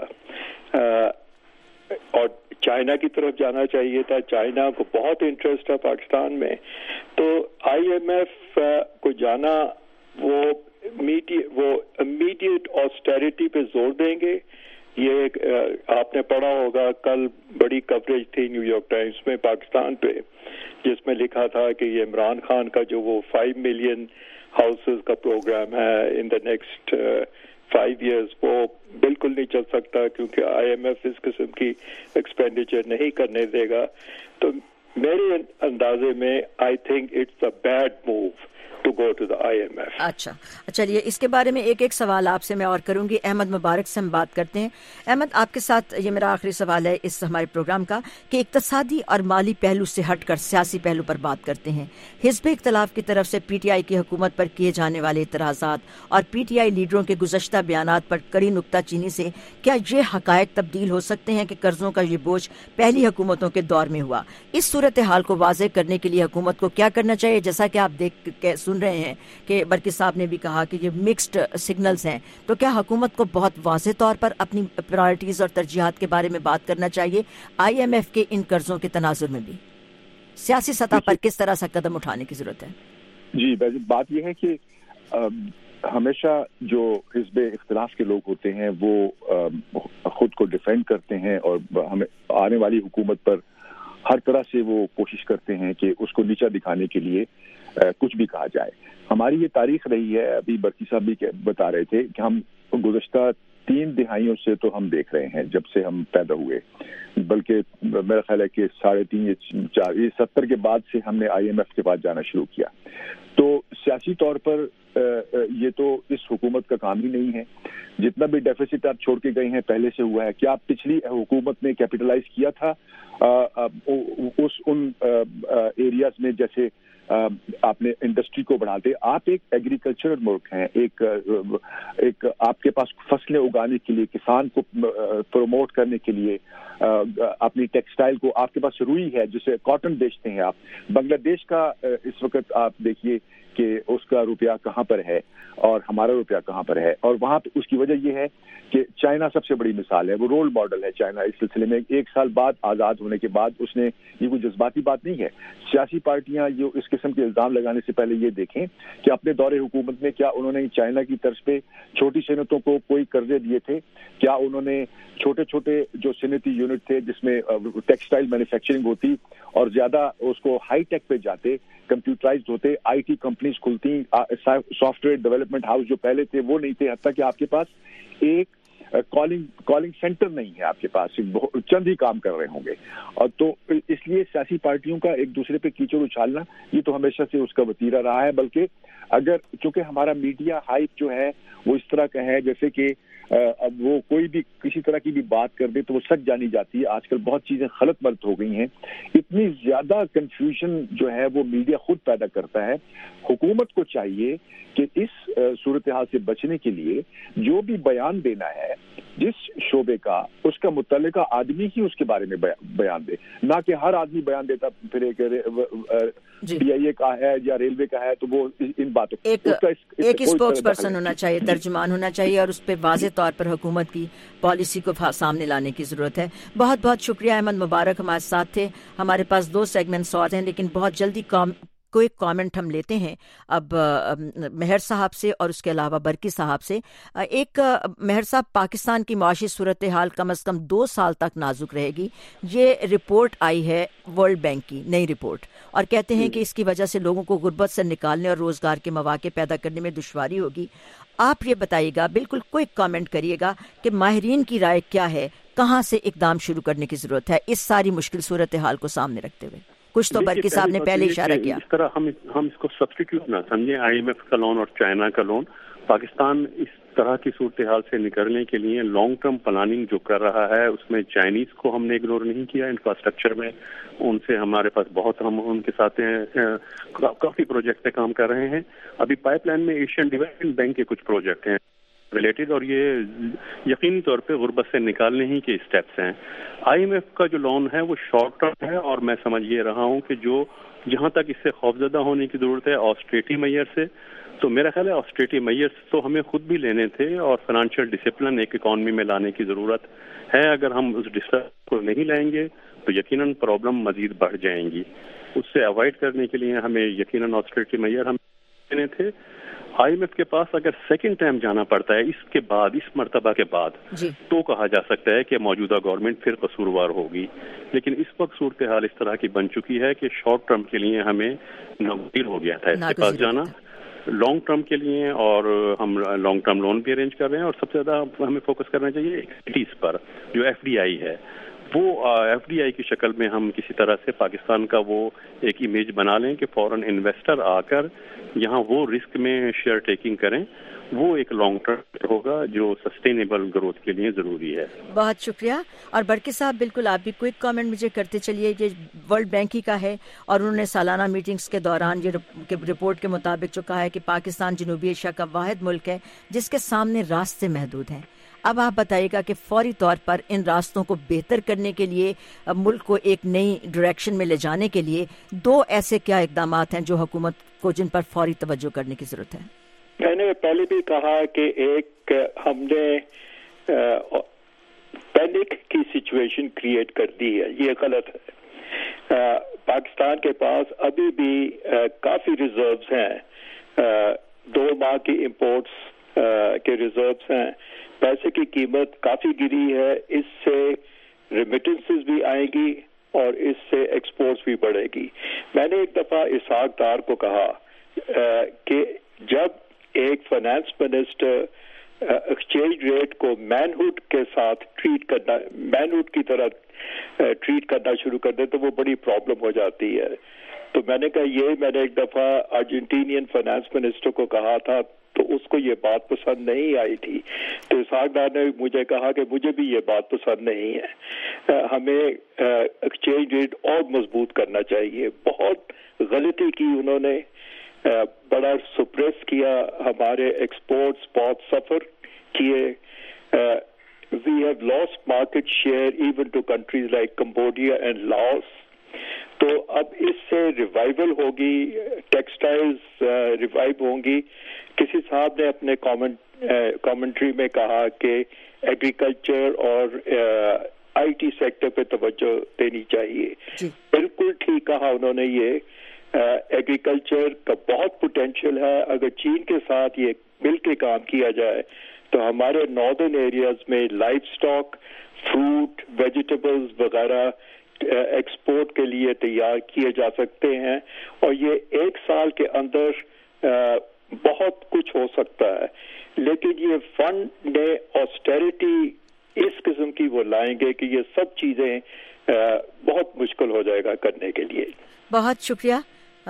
اور چائنا کی طرف جانا چاہیے تھا. چائنا کو بہت انٹرسٹ ہے پاکستان میں, تو آئی ایم ایف کو جانا وہ وہ امیڈیٹ آسٹیریٹی پہ زور دیں گے. یہ آپ نے پڑھا ہوگا کل بڑی کوریج تھی نیو یارک ٹائمز میں پاکستان پہ جس میں لکھا تھا کہ یہ عمران خان کا جو وہ فائیو ملین ہاؤسز کا پروگرام ہے in the next five years وہ بالکل نہیں چل سکتا کیونکہ آئی ایم ایف اس قسم کی ایکسپینڈیچر نہیں کرنے دے گا. تو میرے اندازے میں I think it's a bad move to go to the I M F. اچھا چلیے اس کے بارے میں ایک ایک سوال آپ سے میں اور کروں گی. احمد مبارک سے ہم بات کرتے ہیں. احمد, آپ کے ساتھ یہ میرا آخری سوال ہے اس ہمارے پروگرام کا کہ اقتصادی اور مالی پہلو سے ہٹ کر سیاسی پہلو پر بات کرتے ہیں. حزب اختلاف کی طرف سے پی ٹی آئی کی حکومت پر کیے جانے والے اعتراضات اور پی ٹی آئی لیڈروں کے گزشتہ بیانات پر کڑی نکتہ چینی سے کیا یہ حقائق تبدیل ہو سکتے ہیں کہ قرضوں کا یہ بوجھ پہلی حکومتوں کے دور میں ہوا؟ اس صورتحال کو واضح کرنے کے لیے حکومت کو کیا کرنا چاہیے؟ جیسا کہ آپ دیکھ کے سن رہے ہیں کہ برکی صاحب نے بھی کہا کہ یہ مکسڈ سگنلز ہیں, تو کیا حکومت کو بہت واضح طور پر اپنی پرائرٹیز اور ترجیحات کے بارے میں بات کرنا چاہیے آئی ایم ایف کے ان قرضوں کے تناظر میں بھی سیاسی سطح پر کس طرح سے قدم اٹھانے کی ضرورت ہے؟ جی بات یہ ہے کہ ہمیشہ جو حزب اختلاف کے لوگ ہوتے ہیں وہ خود کو ڈیفینڈ کرتے ہیں اور ہمیں آنے والی حکومت پر ہر طرح سے وہ کوشش کرتے ہیں کہ اس کو نیچا دکھانے کے لیے کچھ بھی کہا جائے. ہماری یہ تاریخ رہی ہے, ابھی برکی صاحب بھی بتا رہے تھے کہ ہم گزشتہ تین دہائیوں سے تو ہم دیکھ رہے ہیں جب سے ہم پیدا ہوئے, بلکہ میرا خیال ہے کہ ساڑھے تین یا چار یہ ستر کے بعد سے ہم نے آئی ایم ایف کے پاس جانا شروع کیا. تو سیاسی طور پر یہ تو اس حکومت کا کام ہی نہیں ہے. جتنا بھی ڈیفیسٹ آپ چھوڑ کے گئے ہیں پہلے سے ہوا ہے, کیا آپ پچھلی حکومت نے کیپٹلائز کیا تھا اس ان ایریاز میں جیسے آپ نے انڈسٹری کو بڑھاتے؟ آپ ایک ایگریکلچرل ملک ہیں, ایک ایک آپ کے پاس فصلیں اگانے کے لیے, کسان کو پروموٹ کرنے کے لیے, اپنی ٹیکسٹائل کو آپ کے پاس روئی ہے جسے کاٹن بیچتے ہیں آپ. بنگلہ دیش کا اس وقت آپ دیکھیے کہ اس کا روپیہ کہاں پر ہے اور ہمارا روپیہ کہاں پر ہے, اور وہاں پہ اس کی وجہ یہ ہے کہ چائنا سب سے بڑی مثال ہے, وہ رول ماڈل ہے چائنا اس سلسلے میں. ایک سال بعد آزاد ہونے کے بعد اس نے, یہ کوئی جذباتی بات نہیں ہے, سیاسی پارٹیاں جو اس قسم کے الزام لگانے سے پہلے یہ دیکھیں کہ اپنے دور حکومت میں کیا انہوں نے چائنا کی طرز پہ چھوٹی صنعتوں کو کوئی قرضے دیے تھے, کیا انہوں نے چھوٹے چھوٹے جو صنعتی یونٹ تھے جس میں ٹیکسٹائل مینوفیکچرنگ ہوتی اور زیادہ اس کو ہائی ٹیک پہ جاتے, کمپیوٹرائزڈ ہوتے, آئی ٹی کمپنیز کھلتی, سافٹ ویئر ڈیولپمنٹ ہاؤس جو پہلے تھے وہ نہیں تھے, حتیٰ کہ آپ کے پاس ایک کالنگ کالنگ سینٹر نہیں ہے, آپ کے پاس چند ہی کام کر رہے ہوں گے. اور تو اس لیے سیاسی پارٹیوں کا ایک دوسرے پہ کیچڑ اچھالنا یہ تو ہمیشہ سے اس کا وتیرہ رہا ہے. بلکہ اگر چونکہ ہمارا میڈیا ہائپ جو ہے وہ اس طرح کا ہے جیسے کہ اب وہ کوئی بھی کسی طرح کی بھی بات کر دے تو وہ سچ جانی جاتی ہے. آج کل بہت چیزیں غلط ملت ہو گئی ہیں. اتنی زیادہ کنفیوژن جو ہے وہ میڈیا خود پیدا کرتا ہے. حکومت کو چاہیے کہ اس صورتحال سے بچنے کے لیے جو بھی بیان دینا ہے جس شعبے کا, اس کا متعلقہ آدمی ہی اس کے بارے میں بیان دے, نہ کہ ہر آدمی بیان دیتا پھر پی آئی اے کا ہے یا ریلوے کا ہے تو وہ ان باتوں ایک ایک اسپوکس پرسن ہونا چاہیے, ترجمان ہونا چاہیے, اور اس پہ واضح طور پر حکومت کی پالیسی کو سامنے لانے کی ضرورت ہے. بہت بہت شکریہ احمد مبارک, ہمارے ساتھ تھے. ہمارے پاس دو سیگمنٹس اور ہیں لیکن بہت جلدی کام کوئی کامنٹ ہم لیتے ہیں اب مہر صاحب سے اور اس کے علاوہ برکی صاحب سے. ایک مہر صاحب, پاکستان کی معاشی صورتحال کم از کم دو سال تک نازک رہے گی. یہ رپورٹ آئی ہے ورلڈ بینک کی, نئی رپورٹ, اور کہتے ہیں کہ اس کی وجہ سے لوگوں کو غربت سے نکالنے اور روزگار کے مواقع پیدا کرنے میں دشواری ہوگی. آپ یہ بتائیے گا, بالکل کوئک کامنٹ کریے گا کہ ماہرین کی رائے کیا ہے, کہاں سے اقدام شروع کرنے کی ضرورت ہے اس ساری مشکل صورتحال کو سامنے رکھتے ہوئے. کچھ تو برکی صاحب نے پہلے اشارہ کیا. اس طرح ہم ہم اس کو سبسٹیٹیوٹ نہ سمجھیں, آئی ایم ایف کا لون اور چائنا کا لون. پاکستان اس طرح کی صورتحال سے نکلنے کے لیے لانگ ٹرم پلاننگ جو کر رہا ہے اس میں چائنیز کو ہم نے اگنور نہیں کیا. انفراسٹرکچر میں ان سے ہمارے پاس بہت, ہم ان کے ساتھ کافی پروجیکٹ پہ کام کر رہے ہیں. ابھی پائپ لائن میں ایشین ڈیولپمنٹ بینک کے کچھ پروجیکٹ ہیں ریلیٹڈ, اور یہ یقینی طور پہ غربت سے نکالنے ہی کے اسٹیپس ہیں. آئی ایم ایف کا جو لون ہے وہ شارٹ ٹرم ہے, اور میں سمجھ یہ رہا ہوں کہ جو جہاں تک اس سے خوفزدہ ہونے کی ضرورت ہے آسٹریٹی میئر سے, تو میرا خیال ہے آسٹریٹی میئر تو ہمیں خود بھی لینے تھے, اور فائنانشیل ڈسپلن ایک اکانومی میں لانے کی ضرورت ہے. اگر ہم اس ڈسپلن کو نہیں لائیں گے تو یقیناً پرابلم مزید بڑھ جائیں گی. اس سے اوائڈ کرنے کے لیے ہمیں یقیناً آسٹریٹی میئر ہم لینے تھے. آئی ایم ایف کے پاس اگر سیکنڈ ٹائم جانا پڑتا ہے اس کے بعد, اس مرتبہ کے بعد, جی. تو کہا جا سکتا ہے کہ موجودہ گورنمنٹ پھر قصوروار ہوگی. لیکن اس وقت صورتحال اس طرح کی بن چکی ہے کہ شارٹ ٹرم کے لیے ہمیں ناگزیر ہو گیا تھا اس کے پاس جانا. لانگ ٹرم کے لیے اور ہم لانگ ٹرم لون بھی ارینج کر رہے ہیں, اور سب سے زیادہ ہمیں فوکس کرنا چاہیے ایکٹیویٹیز پر. جو ایف ڈی آئی ہے وہ ایف ڈی آئی کی شکل میں ہم کسی طرح سے پاکستان کا وہ ایک امیج بنا لیں کہ فورن انویسٹر آ کر یہاں وہ رسک میں شیئر ٹیکنگ کریں. وہ ایک لانگ ٹرم ہوگا جو سسٹینیبل گروتھ کے لیے ضروری ہے. بہت شکریہ. اور برکی صاحب بالکل آپ بھی کوئک کامنٹ مجھے کرتے چلیے. یہ ورلڈ بینک ہی کا ہے, اور انہوں نے سالانہ میٹنگز کے دوران یہ رپورٹ کے مطابق جو کہا ہے کہ پاکستان جنوبی ایشیا کا واحد ملک ہے جس کے سامنے راستے محدود ہیں. اب آپ بتائیے گا کہ فوری طور پر ان راستوں کو بہتر کرنے کے لیے, ملک کو ایک نئی ڈائریکشن میں لے جانے کے لیے دو ایسے کیا اقدامات ہیں جو حکومت کو جن پر فوری توجہ کرنے کی ضرورت ہے؟ میں نے پہلے بھی کہا کہ ایک ہم نے پینک کی سچویشن کریٹ کر دی ہے, یہ غلط ہے. پاکستان کے پاس ابھی بھی کافی ریزروز ہیں, دو ماہ کی امپورٹس کے ریزروز ہیں. پیسے کی قیمت کافی گری ہے, اس سے ریمیٹنسز بھی آئیں گی اور اس سے ایکسپورٹس بھی بڑھے گی. میں نے ایک دفعہ اسحاق ڈار کو کہا کہ جب ایک فائنانس منسٹر ایکسچینج ریٹ کو مینہوڈ کے ساتھ ٹریٹ کرنا, مینہوڈ کی طرح ٹریٹ کرنا شروع کر دے تو وہ بڑی پرابلم ہو جاتی ہے. تو میں نے کہا, یہ میں نے ایک دفعہ ارجنٹینین فائنانس منسٹر کو کہا تھا تو اس کو یہ بات پسند نہیں آئی تھی. تو اسحاق ڈار نے مجھے کہا کہ مجھے بھی یہ بات پسند نہیں ہے, ہمیں ایکسچینج ریٹ اور مضبوط کرنا چاہیے. بہت غلطی کی انہوں نے, بڑا سپریس کیا, ہمارے ایکسپورٹس بہت سفر کیے. We have lost market share even to countries like Cambodia and Laos. تو اب اس سے ریوائول ہوگی, ٹیکسٹائلز ریوائو ہوں گی. کسی صاحب نے اپنے کامنٹ کامنٹری میں کہا کہ ایگریکلچر اور آئی ٹی سیکٹر پہ توجہ دینی چاہیے. بالکل ٹھیک کہا انہوں نے. یہ ایگریکلچر کا بہت پوٹینشیل ہے. اگر چین کے ساتھ یہ مل کے کام کیا جائے تو ہمارے ناردرن ایریاز میں لائف سٹاک, فروٹ, ویجیٹیبلز وغیرہ ایکسپورٹ کے لیے تیار کیے جا سکتے ہیں, اور یہ ایک سال کے اندر بہت کچھ ہو سکتا ہے. لیکن یہ فنڈ نے آسٹیریٹی اس قسم کی وہ لائیں گے کہ یہ سب چیزیں بہت مشکل ہو جائے گا کرنے کے لیے. بہت شکریہ.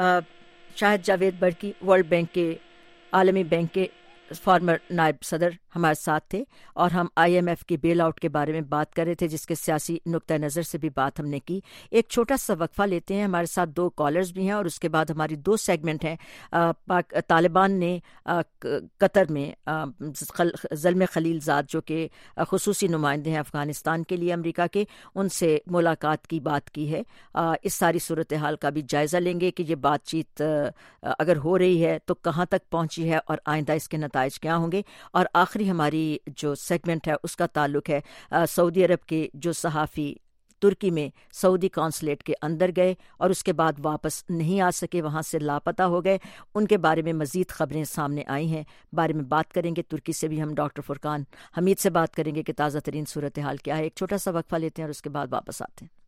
شاہد جاوید برکی, ورلڈ بینک کے, عالمی بینک کے فارمر نائب صدر, ہمارے ساتھ تھے اور ہم آئی ایم ایف کے بیل آؤٹ کے بارے میں بات کر رہے تھے، جس کے سیاسی نقطۂ نظر سے بھی بات ہم نے کی. ایک چھوٹا سا وقفہ لیتے ہیں. ہمارے ساتھ دو کالرز بھی ہیں اور اس کے بعد ہماری دو سیگمنٹ ہیں. طالبان نے قطر میں زلمے خلیل زاد جو کہ خصوصی نمائندے ہیں افغانستان کے لیے امریکہ کے، ان سے ملاقات کی بات کی ہے. اس ساری صورتحال کا بھی جائزہ لیں گے کہ یہ بات چیت اگر ہو رہی ہے تو کہاں تک پہنچی ہے اور آئندہ اس کے نتائج کیا ہوں گے. اور آخری ہماری جو سیگمنٹ ہے اس کا تعلق ہے سعودی عرب کے جو صحافی ترکی میں سعودی کونسلیٹ کے اندر گئے اور اس کے بعد واپس نہیں آ سکے، وہاں سے لاپتہ ہو گئے. ان کے بارے میں مزید خبریں سامنے آئی ہیں، بارے میں بات کریں گے. ترکی سے بھی ہم ڈاکٹر فرقان حمید سے بات کریں گے کہ تازہ ترین صورتحال کیا ہے. ایک چھوٹا سا وقفہ لیتے ہیں اور اس کے بعد واپس آتے ہیں.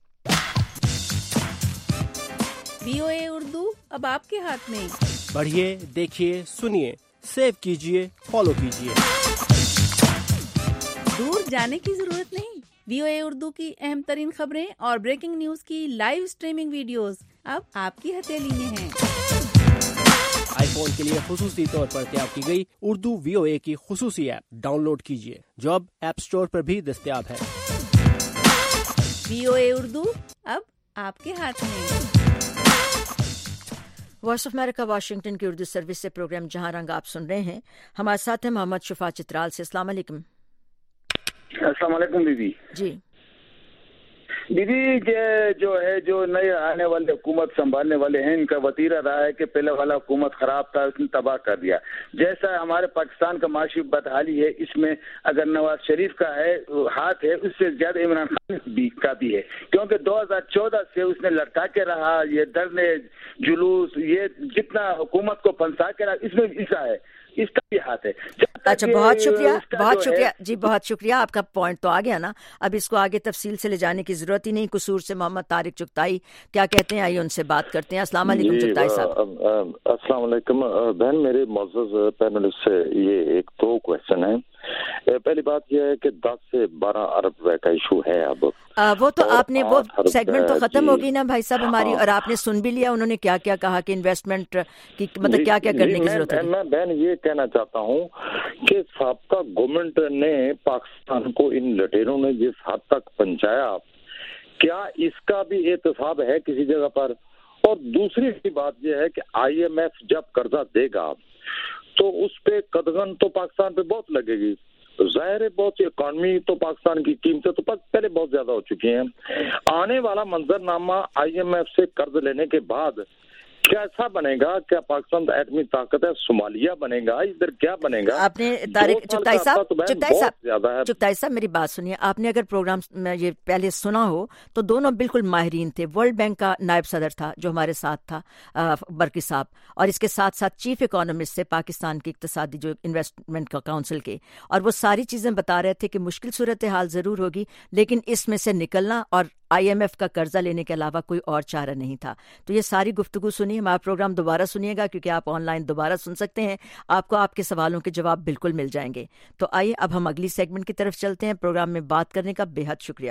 وی او اے اردو اب آپ کے ہاتھ میں. پڑھیے، دیکھیے، سنیے، سیو کیجیے، فالو کیجیے. دور جانے کی ضرورت نہیں. وی او اے اردو کی اہم ترین خبریں اور بریکنگ نیوز کی لائیو اسٹریمنگ ویڈیوز اب آپ کی ہتھیلی میں ہیں. آئی فون کے لیے خصوصی طور پر تیار کی گئی اردو وی او اے کی خصوصی ایپ ڈاؤن لوڈ کیجیے، جو اب ایپ اسٹور پر بھی دستیاب ہے. وی او اے اردو اب آپ کے ہاتھ میں. وائس آف امریکہ واشنگٹن کی اردو سروس سے پروگرام جہاں رنگ آپ سن رہے ہیں. ہمارے ساتھ ہیں محمد شفا چترال سے. السلام علیکم. السلام علیکم دیدی. جی دیدی، جو ہے جو نئے آنے والے حکومت سنبھالنے والے ہیں، ان کا وتیرہ رہا ہے کہ پہلے والا حکومت خراب تھا، اس نے تباہ کر دیا. جیسا ہمارے پاکستان کا معاشی بدحالی ہے، اس میں اگر نواز شریف کا ہے ہاتھ ہے، اس سے زیادہ عمران خان کا بھی ہے، کیونکہ دو ہزار چودہ سے اس نے لٹکا کے رہا. یہ دھرنے، جلوس، یہ جتنا حکومت کو پھنسا کے رہا، اس میں حصہ ہے، اس کا بھی ہاتھ ہے. اچھا، بہت شکریہ بہت شکریہ جی بہت شکریہ. آپ کا پوائنٹ تو آ گیا نا. اب اس کو آگے تفصیل سے لے جانے کی ضرورت ہی نہیں. قصور سے محمد طارق چغتائی کیا کہتے ہیں، آئیے ان سے بات کرتے ہیں. السلام علیکم چغتائی صاحب. السلام علیکم بہن. میرے معزز پینلسٹ سے یہ ایک دو کوشچن ہیں. پہلی بات یہ ہے کہ دس سے بارہ ارب روپے کا ایشو ہے. اب وہ تو آپ نے وہ سیگمنٹ تو ختم ہوگی نا بھائی صاحب ہماری، اور آپ نے سن بھی لیا انہوں نے کیا کیا کہا کہ انویسٹمنٹ کی مطلب کیا کیا کرنے کی ضرورت ہے. میں بہن یہ کہنا چاہتا ہوں کہ سابقہ گورنمنٹ نے پاکستان کو ان لٹیروں نے جس حد تک پہنچایا، کیا اس کا بھی احتساب ہے کسی جگہ پر؟ اور دوسری بات یہ ہے کہ آئی ایم ایف جب قرضہ دے گا تو اس پہ قدغن تو پاکستان پہ بہت لگے گی. ظاہر ہے بہت سی اکانومی تو پاکستان کی قیمتیں تو پہلے بہت زیادہ ہو چکی ہیں. آنے والا منظرنامہ آئی ایم ایف سے قرض لینے کے بعد کیسا بنے گا؟ کیا پاکستان ایٹمی طاقت ہے؟ صومالیہ بنے گا؟ ادھر کیا بنے گا؟ آپ نے طارق چغتائی صاحب چغتائی صاحب چغتائی صاحب میری بات سنیے. آپ نے اگر پروگرام میں یہ پہلے سنا ہو تو دونوں بالکل ماہرین تھے. ورلڈ بینک کا نائب صدر تھا جو ہمارے ساتھ تھا برقی صاحب، اور اس کے ساتھ ساتھ چیف اکانومسٹ سے پاکستان کی اقتصادی جو انویسٹمنٹ کا کونسل کے، اور وہ ساری چیزیں بتا رہے تھے کہ مشکل صورتحال ضرور ہوگی لیکن اس میں سے نکلنا اور آئی ایم ایف کا قرضہ لینے کے علاوہ کوئی اور چارہ نہیں تھا. تو یہ ساری گفتگو سنیے. ہمارا پروگرام دوبارہ سنیے گا کیونکہ آپ آن لائن دوبارہ سن سکتے ہیں. آپ کو آپ کے سوالوں کے جواب بالکل مل جائیں گے. تو آئیے اب ہم اگلی سیگمنٹ کی طرف چلتے ہیں. پروگرام میں بات کرنے کا بے حد شکریہ.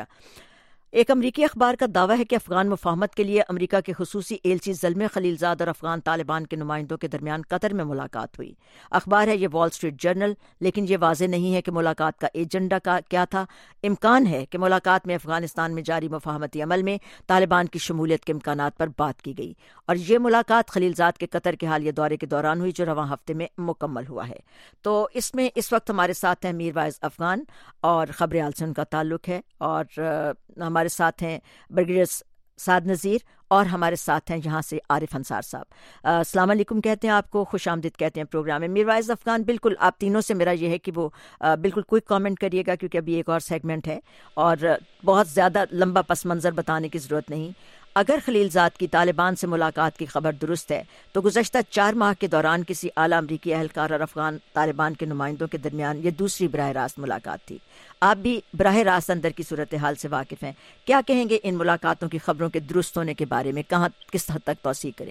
ایک امریکی اخبار کا دعویٰ ہے کہ افغان مفاہمت کے لیے امریکہ کے خصوصی ایلچی زلمے خلیل زاد اور افغان طالبان کے نمائندوں کے درمیان قطر میں ملاقات ہوئی. اخبار ہے یہ وال اسٹریٹ جرنل، لیکن یہ واضح نہیں ہے کہ ملاقات کا ایجنڈا کا کیا تھا. امکان ہے کہ ملاقات میں افغانستان میں جاری مفاہمتی عمل میں طالبان کی شمولیت کے امکانات پر بات کی گئی، اور یہ ملاقات خلیل زاد کے قطر کے حالیہ دورے کے دوران ہوئی جو رواں ہفتے میں مکمل ہوا ہے. تو اس میں اس وقت ہمارے ساتھ ہیں میر وائز افغان اور خبریال سے ان کا تعلق ہے، اور ہمارے ساتھ ہیں برگیڈیئر سعد نذیر، اور ہمارے ساتھ ہیں یہاں سے عارف انصار صاحب. السلام علیکم کہتے ہیں آپ کو، خوش آمدید کہتے ہیں پروگرام میں. میر وائز افغان، بالکل آپ تینوں سے میرا یہ ہے کہ وہ بالکل کوئک کامنٹ کریے گا کیونکہ ابھی ایک اور سیگمنٹ ہے اور بہت زیادہ لمبا پس منظر بتانے کی ضرورت نہیں. اگر خلیل زاد کی طالبان سے ملاقات کی خبر درست ہے تو گزشتہ چار ماہ کے دوران کسی اعلیٰ امریکی اہلکار اور افغان طالبان کے نمائندوں کے درمیان یہ دوسری براہ راست ملاقات تھی. آپ بھی براہ راست اندر کی صورتحال سے واقف ہیں، کیا کہیں گے ان ملاقاتوں کی خبروں کے درست ہونے کے بارے میں؟ کہاں کس حد تک توثیق کریں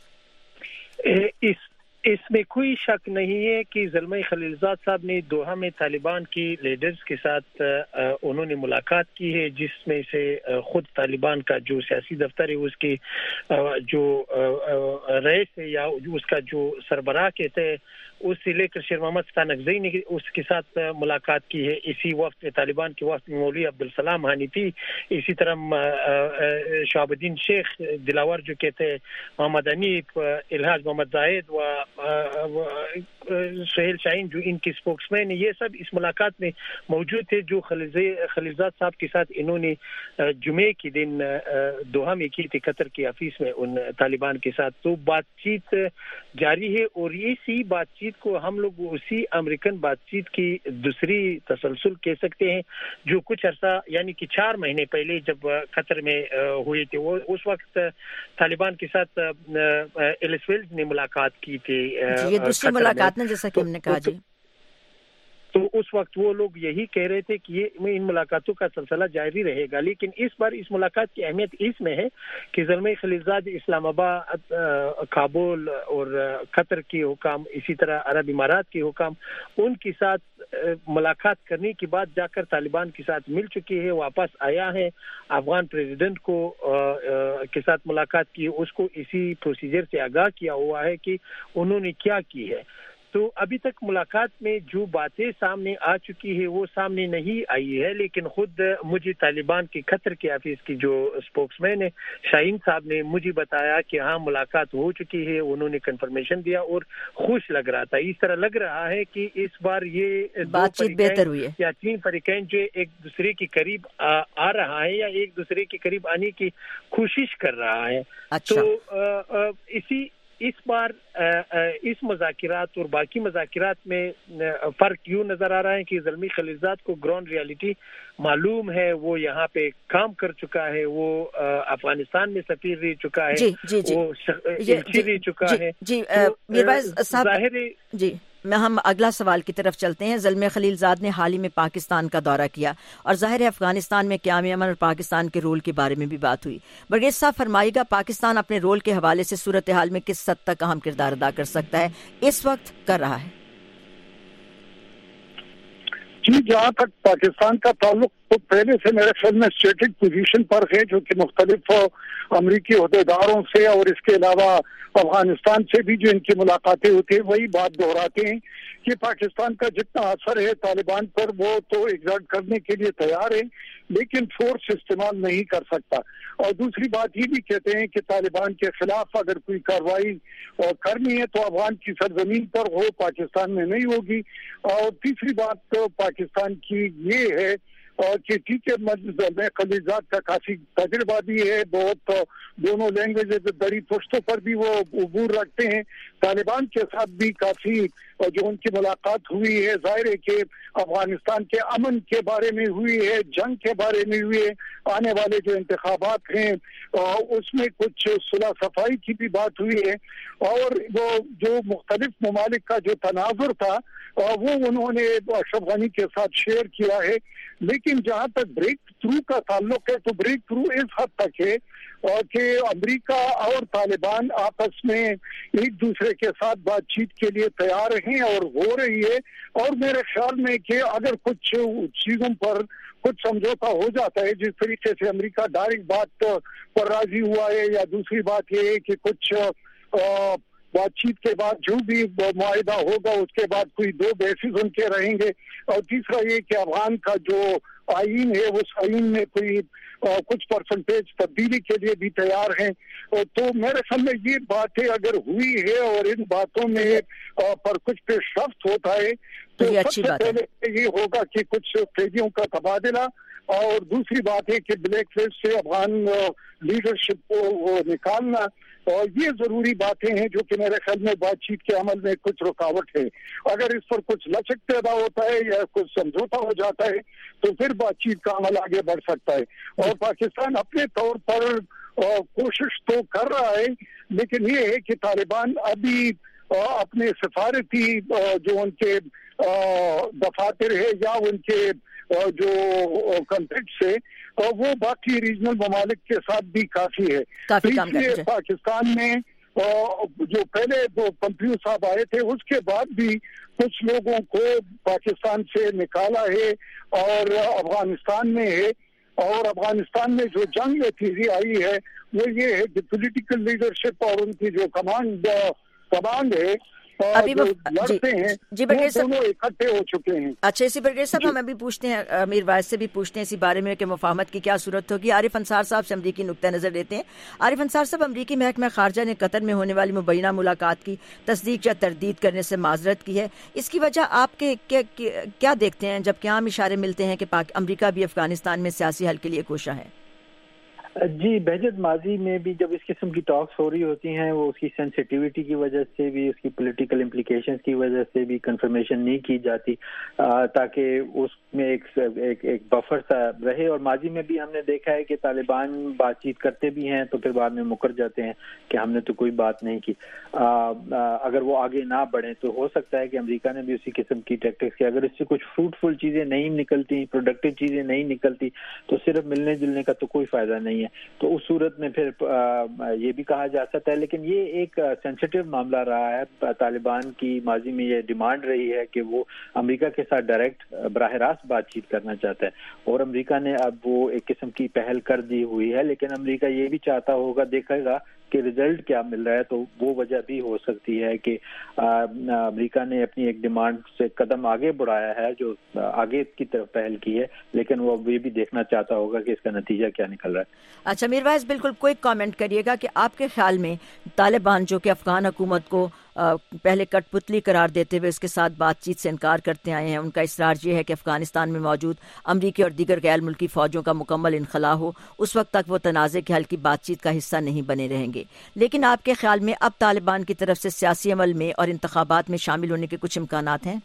گے؟ اس اس میں کوئی شک نہیں ہے کہ زلمے خلیل زاد صاحب نے دوحہ میں طالبان کی لیڈرز کے ساتھ انہوں نے ملاقات کی ہے، جس میں سے خود طالبان کا جو سیاسی دفتر ہے اس کے جو رئیس ہے یا اس کا جو سربراہ کہتے ہیں اس سے لے کر شیر محمد ستانکزئی نے اس کے ساتھ ملاقات کی ہے. اسی وقت طالبان کے وفد مولوی عبدالسلام حنیفی, اسی طرح شہاب الدین شیخ دلاور جو کہتے ہیں, محمد انیف, الحاج محمد زاہد و سہیل شاہین جو ان کے سپوکس مین, یہ سب اس ملاقات میں موجود تھے جو خلیلزاد صاحب کے ساتھ انہوں نے جمعے کے دن دوحہ میں کی تھی, قطر کے آفس میں ان طالبان کے ساتھ. تو بات چیت جاری ہے اور اسی بات چیت کو ہم لوگ اسی امریکن بات چیت کی دوسری تسلسل کہہ سکتے ہیں جو کچھ عرصہ یعنی کہ چار مہینے پہلے جب قطر میں ہوئی تھی. وہ اس وقت طالبان کے ساتھ ایلس ویلز نے ملاقات کی تھی. یہ دوسری ملاقات نے جیسا کہ ہم نے کہا جی, تو اس وقت وہ لوگ یہی کہہ رہے تھے کہ یہ ان ملاقاتوں کا سلسلہ جاری رہے گا. لیکن اس بار اس ملاقات کی اہمیت اس میں ہے کہ زلمے خلیلزاد اسلام آباد, کابل اور قطر کے حکام, اسی طرح عرب امارات کے حکام, ان کے ساتھ ملاقات کرنے کے بعد جا کر طالبان کے ساتھ مل چکے ہیں, واپس آیا ہے, افغان پریزیڈنٹ کو کے ساتھ ملاقات کی, اس کو اسی پروسیجر سے آگاہ کیا ہوا ہے کہ انہوں نے کیا کی ہے. تو ابھی تک ملاقات میں جو باتیں سامنے آ چکی ہے وہ سامنے نہیں آئی ہے, لیکن خود مجھے طالبان کے قطر کے آفس کی جو اسپوکس مین ہے شاہین صاحب نے مجھے بتایا کہ ہاں ملاقات ہو چکی ہے, انہوں نے کنفرمیشن دیا اور خوش لگ رہا تھا. اس طرح لگ رہا ہے کہ اس بار یہ بات چیت بہتر ہوئی ہے یا تین فریقین جو ایک دوسرے کے قریب آ, آ رہا ہے یا ایک دوسرے کے قریب آنے کی کوشش کر رہا ہے. اچھا. تو آ, آ, اسی اس بار اس مذاکرات اور باقی مذاکرات میں فرق یوں نظر آ رہا ہے کہ زلمی خلیلزاد کو گراؤنڈ ریالٹی معلوم ہے, وہ یہاں پہ کام کر چکا ہے, وہ افغانستان میں سفیر رہ چکا ہے, جی جی جی وہ ایلچی رہ چکا ہے. جی میرواز صاحب, جی میں ہم اگلا سوال کی طرف چلتے ہیں. زلمے خلیلزاد نے حال ہی میں پاکستان کا دورہ کیا اور ظاہر ہے افغانستان میں قیام امن اور پاکستان کے رول کے بارے میں بھی بات ہوئی. برگیز صاحب فرمائے گا, پاکستان اپنے رول کے حوالے سے صورتحال میں کس حد تک اہم کردار ادا کر سکتا ہے, اس وقت کر رہا ہے؟ جی, جہاں تک پاکستان کا تعلق تو پہلے سے میرے خیال میں اسٹریٹجک پوزیشن پر ہے, جو کہ مختلف امریکی عہدیداروں سے اور اس کے علاوہ افغانستان سے بھی جو ان کی ملاقاتیں ہوتی ہیں وہی بات دہراتے ہیں کہ پاکستان کا جتنا اثر ہے طالبان پر وہ تو ایگزرٹ کرنے کے لیے تیار ہے, لیکن فورس استعمال نہیں کر سکتا. اور دوسری بات یہ بھی کہتے ہیں کہ طالبان کے خلاف اگر کوئی کارروائی کرنی ہے تو افغان کی سرزمین پر ہو, پاکستان میں نہیں ہوگی. اور تیسری بات تو پاکستان کی یہ ہے اور کہ ٹھیک ہے میں خلیلزاد کا کافی تجربہ بھی ہے, بہت دونوں لینگویج بڑی پشتوں پر بھی وہ عبور رکھتے ہیں. طالبان کے ساتھ بھی کافی جو ان کی ملاقات ہوئی ہے, ظاہر ہے کہ افغانستان کے امن کے بارے میں ہوئی ہے, جنگ کے بارے میں ہوئی ہے, آنے والے جو انتخابات ہیں اس میں کچھ صلح صفائی کی بھی بات ہوئی ہے, اور وہ جو مختلف ممالک کا جو تناظر تھا وہ انہوں نے اشرف غنی کے ساتھ شیئر کیا ہے. لیکن جہاں تک بریک تھرو کا تعلق ہے تو بریک تھرو اس حد تک ہے کہ امریکہ اور طالبان آپس میں ایک دوسرے کے ساتھ بات چیت کے لیے تیار ہیں اور ہو رہی ہے. اور میرے خیال میں کہ اگر کچھ چیزوں پر کچھ سمجھوتا ہو جاتا ہے, جس طریقے سے امریکہ ڈائریکٹ بات پر راضی ہوا ہے, یا دوسری بات یہ ہے کہ کچھ بات چیت کے بعد جو بھی معاہدہ ہوگا اس کے بعد کوئی دو بیسز ان کے رہیں گے, اور تیسرا یہ کہ افغان کا جو آئین ہے اس آئین میں کوئی کچھ پرسنٹیج تبدیلی کے لیے بھی تیار ہیں. تو میرے خیال میں یہ باتیں اگر ہوئی ہے اور ان باتوں میں پر کچھ پیش رفت ہوتا ہے تو سب سے پہلے یہ ہوگا کہ کچھ قیدیوں کا تبادلہ, اور دوسری بات ہے کہ بلیک لسٹ سے افغان لیڈرشپ کو نکالنا, اور یہ ضروری باتیں ہیں جو کہ میرے خیال میں بات چیت کے عمل میں کچھ رکاوٹ ہے. اگر اس پر کچھ لچک پیدا ہوتا ہے یا کچھ سمجھوتا ہو جاتا ہے تو پھر بات چیت کا عمل آگے بڑھ سکتا ہے. اور پاکستان اپنے طور پر کوشش تو کر رہا ہے, لیکن یہ ہے کہ طالبان ابھی اپنے سفارتی جو ان کے دفاتر ہے یا ان کے جو کنٹیکٹس ہے وہ باقی ریجنل ممالک کے ساتھ بھی کافی ہے. اس لیے پاکستان میں جو پہلے وہ پمپیو صاحب آئے تھے اس کے بعد بھی کچھ لوگوں کو پاکستان سے نکالا ہے اور افغانستان میں ہے, اور افغانستان میں جو جنگ نتیجی آئی ہے وہ یہ ہے کہ پولیٹیکل لیڈرشپ اور ان کی جو کمانڈ کمانڈ ہے ابھی لڑتے ہیں جی برگیر صاحب اکٹھے ہو چکے ہیں. اچھا اسی برگیر صاحب ہم ابھی پوچھتے ہیں امیر واحد سے بھی پوچھتے ہیں اسی بارے میں کہ مفاہمت کی کیا صورت ہوگی. عارف انصار صاحب سے امریکی نقطہ نظر لیتے ہیں. عارف انصار صاحب، امریکی محکمہ خارجہ نے قطر میں ہونے والی مبینہ ملاقات کی تصدیق یا تردید کرنے سے معذرت کی ہے. اس کی وجہ آپ کے کیا دیکھتے ہیں، جبکہ عام اشارے ملتے ہیں کہ امریکہ بھی افغانستان میں سیاسی حل کے لیے کوشاں ہے؟ جی بہجت، ماضی میں بھی جب اس قسم کی ٹاکس ہو رہی ہوتی ہیں وہ اس کی سینسٹیوٹی کی وجہ سے بھی، اس کی پولیٹیکل امپلیکیشنز کی وجہ سے بھی کنفرمیشن نہیں کی جاتی تاکہ اس میں ایک ایک, ایک بفر سا رہے. اور ماضی میں بھی ہم نے دیکھا ہے کہ طالبان بات چیت کرتے بھی ہیں تو پھر بعد میں مکر جاتے ہیں کہ ہم نے تو کوئی بات نہیں کی. آ, آ, اگر وہ آگے نہ بڑھیں تو ہو سکتا ہے کہ امریکہ نے بھی اسی قسم کی ٹیکٹکس کی. اگر اس سے کچھ فروٹفل چیزیں نہیں نکلتی، پروڈکٹیو چیزیں نہیں نکلتی تو صرف ملنے جلنے کا تو کوئی فائدہ نہیں ہے. تو اس صورت میں پھر یہ بھی کہا جا سکتا ہے، لیکن یہ ایک سینسیٹیو معاملہ رہا ہے. طالبان کی ماضی میں یہ ڈیمانڈ رہی ہے کہ وہ امریکہ کے ساتھ ڈائریکٹ براہ راست بات چیت کرنا چاہتا ہے، اور امریکہ نے اب وہ ایک قسم کی پہل کر دی ہوئی ہے. لیکن امریکہ یہ بھی چاہتا ہوگا، دیکھے گا کہ ریزلٹ کیا مل رہا ہے، تو وہ وجہ بھی ہو سکتی ہے کہ امریکہ نے اپنی ایک ڈیمانڈ سے قدم آگے بڑھایا ہے، جو آگے کی طرف پہل کی ہے، لیکن وہ یہ بھی دیکھنا چاہتا ہوگا کہ اس کا نتیجہ کیا نکل رہا ہے. اچھا میر وائز، بالکل کوئی کامنٹ کریے گا کہ آپ کے خیال میں طالبان جو کہ افغان حکومت کو پہلے کٹ پتلی قرار دیتے ہوئے اس کے ساتھ بات چیت سے انکار کرتے آئے ہیں، ان کا اصرار یہ ہے کہ افغانستان میں موجود امریکی اور دیگر غیر ملکی فوجوں کا مکمل انخلا ہو، اس وقت تک وہ تنازع کے حل کی بات چیت کا حصہ نہیں بنے رہیں گے. لیکن آپ کے خیال میں اب طالبان کی طرف سے سیاسی عمل میں اور انتخابات میں شامل ہونے کے کچھ امکانات ہیں؟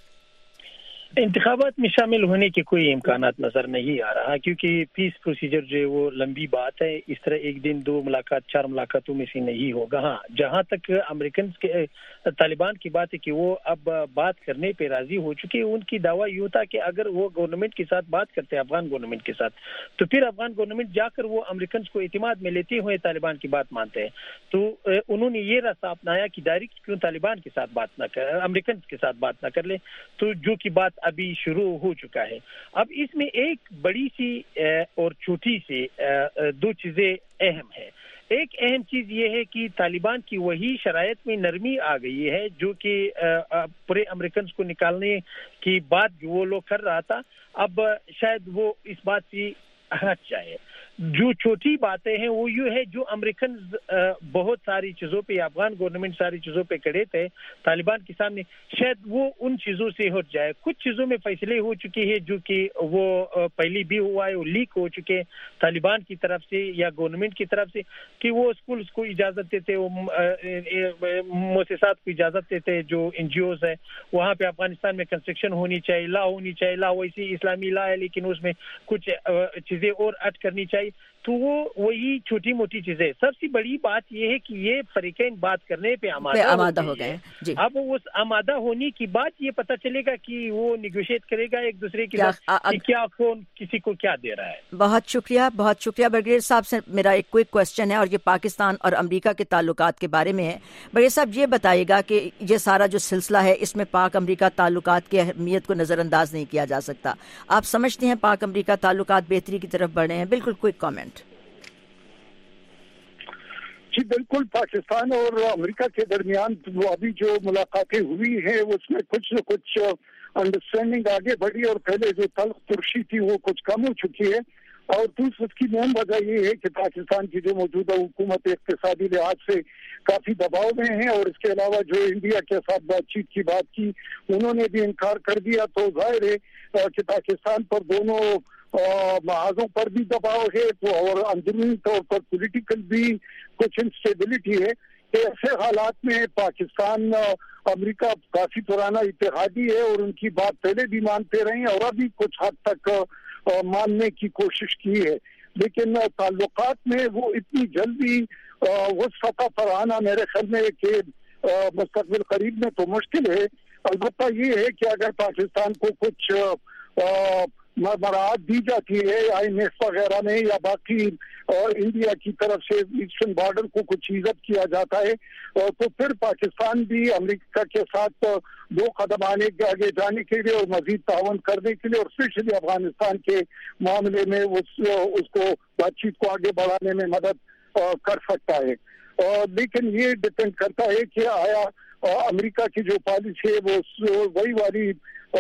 انتخابات میں شامل ہونے کے کوئی امکانات نظر نہیں آ رہا، کیونکہ پیس پروسیجر جو ہے وہ لمبی بات ہے. اس طرح ایک دن دو ملاقات چار ملاقاتوں میں سے نہیں ہوگا. ہاں، جہاں تک امریکنز کے طالبان کی بات ہے کہ وہ اب بات کرنے پہ راضی ہو چکے، ان کی دعویٰ یہ تھا کہ اگر وہ گورنمنٹ کے ساتھ بات کرتے ہیں، افغان گورنمنٹ کے ساتھ، تو پھر افغان گورنمنٹ جا کر وہ امریکنز کو اعتماد میں لیتے ہوئے طالبان کی بات مانتے ہیں. تو انہوں نے یہ راستہ اپنایا کہ ڈائریکٹ کیوں طالبان کے ساتھ بات نہ کر امریکنز کے ساتھ بات نہ کر لے، تو جو کی بات ابھی شروع ہو چکا ہے. اب اس میں ایک بڑی سی اور چھوٹی سی دو چیزیں اہم ہیں. ایک اہم چیز یہ ہے کہ طالبان کی وہی شرائط میں نرمی آ گئی ہے جو کہ پورے امریکنز کو نکالنے کی بات جو وہ لوگ کر رہا تھا، اب شاید وہ اس بات سے ہٹ جائے. جو چھوٹی باتیں ہیں وہ یہ ہے جو امریکنز بہت ساری چیزوں پہ، افغان گورنمنٹ ساری چیزوں پہ کھڑے تھے طالبان کے سامنے، شاید وہ ان چیزوں سے ہٹ جائے. کچھ چیزوں میں فیصلے ہو چکے ہیں جو کہ وہ پہلی بھی ہوا ہے، وہ لیک ہو چکے طالبان کی طرف سے یا گورنمنٹ کی طرف سے، کہ وہ اسکولز کو اجازت دیتے، وہ مؤسسات کو اجازت دیتے، جو این جی اوز ہے وہاں پہ افغانستان میں کنسٹرکشن ہونی چاہیے، لا ہونی چاہیے. لا ویسی اسلامی لا ہے لیکن اس میں کچھ چیزیں اور ایڈ کرنی چاہیے. تو وہ وہی چھوٹی موٹی چیزیں. سب سے بڑی بات یہ ہے کہ یہ فریقین بات کرنے پہ آمادہ ہو گئے. جی. اب اس آمادہ ہونے کی بات یہ پتہ چلے گا کہ وہ نیگوشیٹ کرے گا ایک دوسرے کے ساتھ کہ کیا کون کسی کو کیا دے رہا ہے. بہت شکریہ، بہت شکریہ. برگیڈیئر صاحب سے میرا ایک کوئک کوشچن ہے اور یہ پاکستان اور امریکہ کے تعلقات کے بارے میں ہے. برگیڈیئر صاحب یہ بتائیے گا کہ یہ سارا جو سلسلہ ہے اس میں پاک امریکہ تعلقات کی اہمیت کو نظر انداز نہیں کیا جا سکتا. آپ سمجھتے ہیں پاک امریکہ تعلقات بہتری کی طرف بڑھ رہے ہیں؟ بالکل کوئک کامنٹ. جی بالکل، پاکستان اور امریکہ کے درمیان وہ ابھی جو ملاقاتیں ہوئی ہیں اس میں کچھ نہ کچھ انڈرسٹینڈنگ آگے بڑھی، اور پہلے جو تلخ ترشی تھی وہ کچھ کم ہو چکی ہے. اور دوسری اس کی مین وجہ یہ ہے کہ پاکستان کی جو موجودہ حکومت اقتصادی لحاظ سے کافی دباؤ میں ہے، اور اس کے علاوہ جو انڈیا کے ساتھ بات چیت کی بات کی انہوں نے بھی انکار کر دیا. تو ظاہر ہے کہ پاکستان پر دونوں محاذوں پر بھی دباؤ ہے، اور اندرونی طور پر پولیٹیکل بھی کچھ انسٹیبلٹی ہے. کہ ایسے حالات میں پاکستان امریکہ کافی پرانا اتحادی ہے، اور ان کی بات پہلے بھی مانتے رہے اور ابھی کچھ حد تک ماننے کی کوشش کی ہے. لیکن تعلقات میں وہ اتنی جلدی اس سطح پر آنا میرے خیال میں کہ مستقبل قریب میں تو مشکل ہے. البتہ یہ ہے کہ اگر پاکستان کو کچھ مراعات دی جاتی ہے آئی ایم ایف وغیرہ میں یا باقی اور انڈیا کی طرف سے ایسٹرن بارڈر کو کچھ عزت کیا جاتا ہے، تو پھر پاکستان بھی امریکہ کے ساتھ دو قدم آنے کے آگے جانے کے لیے اور مزید تعاون کرنے کے لیے اور اسپیشلی افغانستان کے معاملے میں اس, اس کو بات چیت کو آگے بڑھانے میں مدد کر سکتا ہے. لیکن یہ ڈپینڈ کرتا ہے کہ آیا امریکہ کی جو پالیسی ہے وہ وہی والی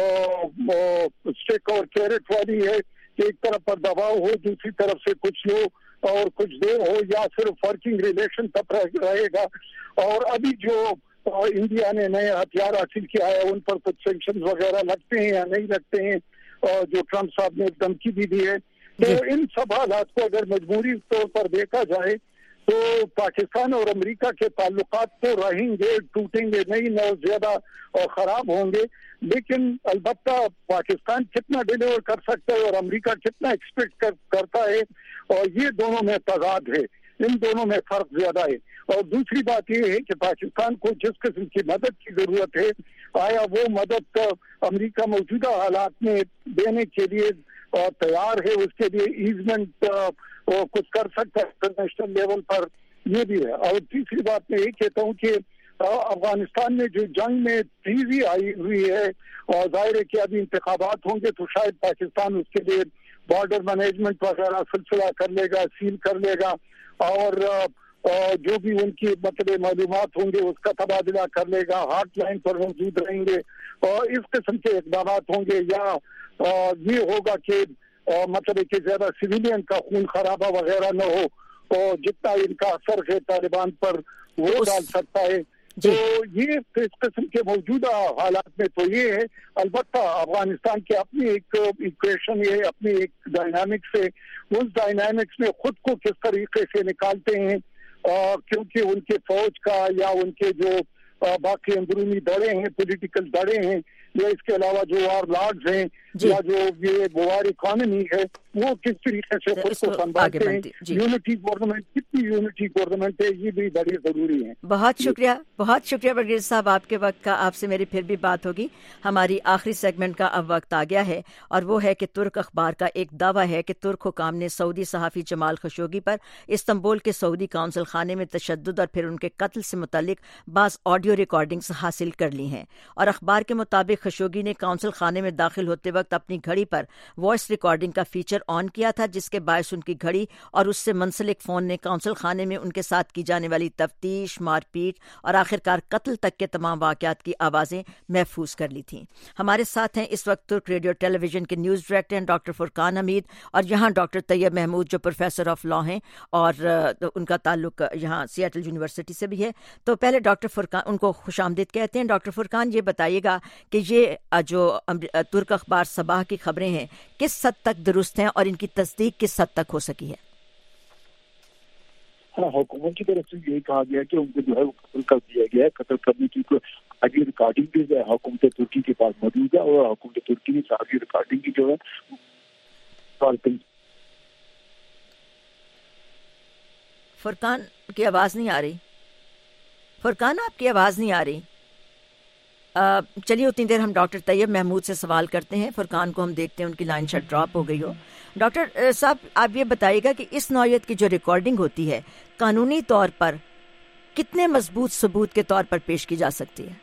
اسٹیک اور کیرٹ والی ہے کہ ایک طرف پر دباؤ ہو, دوسری طرف سے کچھ لو اور کچھ دو ہو, یا صرف ورکنگ ریلیشن تک رہے گا. اور ابھی جو انڈیا نے نئے ہتھیار حاصل کیا ہے ان پر کچھ سینکشن وغیرہ لگتے ہیں یا نہیں لگتے ہیں, اور جو ٹرمپ صاحب نے دھمکی بھی دی ہے. تو ان سب حالات کو اگر مجبوری طور پر دیکھا جائے تو پاکستان اور امریکہ کے تعلقات تو رہیں گے, ٹوٹیں گے نہیں, نہ زیادہ خراب ہوں گے, لیکن البتہ پاکستان کتنا ڈیلیور کر سکتا ہے اور امریکہ کتنا ایکسپیکٹ کر, کرتا ہے, اور یہ دونوں میں تضاد ہے, ان دونوں میں فرق زیادہ ہے. اور دوسری بات یہ ہے کہ پاکستان کو جس قسم کی مدد کی ضرورت ہے, آیا وہ مدد امریکہ موجودہ حالات میں دینے کے لیے تیار ہے, اس کے لیے ایزمنٹ کچھ کر سکتا ہے انٹرنیشنل لیول پر, یہ بھی ہے. اور تیسری بات میں یہ کہتا ہوں کہ افغانستان میں جو جنگ میں تیزی آئی ہوئی ہے, اور ظاہر ہے کہ ابھی انتخابات ہوں گے تو شاید پاکستان اس کے لیے بارڈر مینجمنٹ وغیرہ سلسلہ کر لے گا, سیل کر لے گا, اور جو بھی ان کی مطلب معلومات ہوں گے اس کا تبادلہ کر لے گا, ہاٹ لائن پر موجود رہیں گے, اور اس قسم کے اقدامات ہوں گے. یا یہ ہوگا کہ مطلب کہ زیادہ سویلین کا خون خرابہ وغیرہ نہ ہو, اور جتنا ان کا اثر ہے طالبان پر وہ ڈال سکتا ہے. تو یہ اس قسم کے موجودہ حالات میں تو یہ ہے. البتہ افغانستان کے اپنی ایک ایکویشن ہے, اپنی ایک ڈائنامکس ہے, اس ڈائنامکس میں خود کو کس طریقے سے نکالتے ہیں, کیونکہ ان کے فوج کا یا ان کے جو باقی اندرونی دڑے ہیں, پولیٹیکل دڑے ہیں, یا اس کے علاوہ جو وار لارڈز ہیں یا جو یہ وار اکانومی ہے, وہ کس طریقے سے خود کو سنبھالتے ہیں. یونٹی گورنمنٹ, کتنی یونٹی گورنمنٹ ہے, یہ بھی بڑی ضروری ہے. بہت شکریہ, بہت شکریہ برگزیدہ صاحب آپ کے وقت کا. آپ سے میری پھر بھی بات ہوگی. ہماری آخری سیگمنٹ کا اب وقت آ گیا ہے, اور وہ ہے کہ ترک اخبار کا ایک دعویٰ ہے کہ ترک حکام نے سعودی صحافی جمال خشوگی پر استنبول کے سعودی کونسل خانے میں تشدد اور پھر ان کے قتل سے متعلق بعض آڈیو ریکارڈنگز حاصل کر لی ہیں. اور اخبار کے مطابق خشوگی نے کونسل خانے میں داخل ہوتے وقت اپنی گھڑی پر وائس ریکارڈنگ کا فیچر آن کیا تھا, جس کے باعث ان کی گھڑی اور اس سے منسلک فون نے کونسل خانے میں ان کے ساتھ کی جانے والی تفتیش, مار پیٹ اور آخرکار قتل تک کے تمام واقعات کی آوازیں محفوظ کر لی تھیں. ہمارے ساتھ ہیں اس وقت ترک ریڈیو ٹیلی ویژن کے نیوز ڈائریکٹر ہیں ڈاکٹر فرقان حمید, اور یہاں ڈاکٹر طیب محمود جو پروفیسر آف لا ہیں, اور ان کا تعلق یہاں سیاٹل یونیورسٹی سے بھی ہے. تو پہلے ڈاکٹر فرقان, ان کو خوش آمدید کہتے ہیں. ڈاکٹر فرقان, یہ بتائیے گا کہ یہ جو ترک اخبار صباح کی خبریں ہیں کس حد تک درست ہیں اور ان کی تصدیق کس حد تک ہو سکی ہے؟ ہاں, حکومت کی طرف سے یہی کہا گیا کہ ان کو جو ہے وہ قتل کر دیا گیا ہے. قتل کرنے کی آگے ریکارڈنگ بھی جو ہے حکومت ترکی کے پاس موجود ہے, اور حکومت ترکی نے آگے ریکارڈنگ کی جو ہے. فرقان کی آواز نہیں آ رہی. فرقان, آپ کی آواز نہیں آ رہی. چلیے اتنی دیر ہم ڈاکٹر طیب محمود سے سوال کرتے ہیں. فرقان کو ہم دیکھتے ہیں ان کی لائن شاید ڈراپ ہو گئی ہو. ڈاکٹر صاحب, آپ یہ بتائیے گا کہ اس نوعیت کی جو ریکارڈنگ ہوتی ہے قانونی طور پر کتنے مضبوط ثبوت کے طور پر پیش کی جا سکتی ہے؟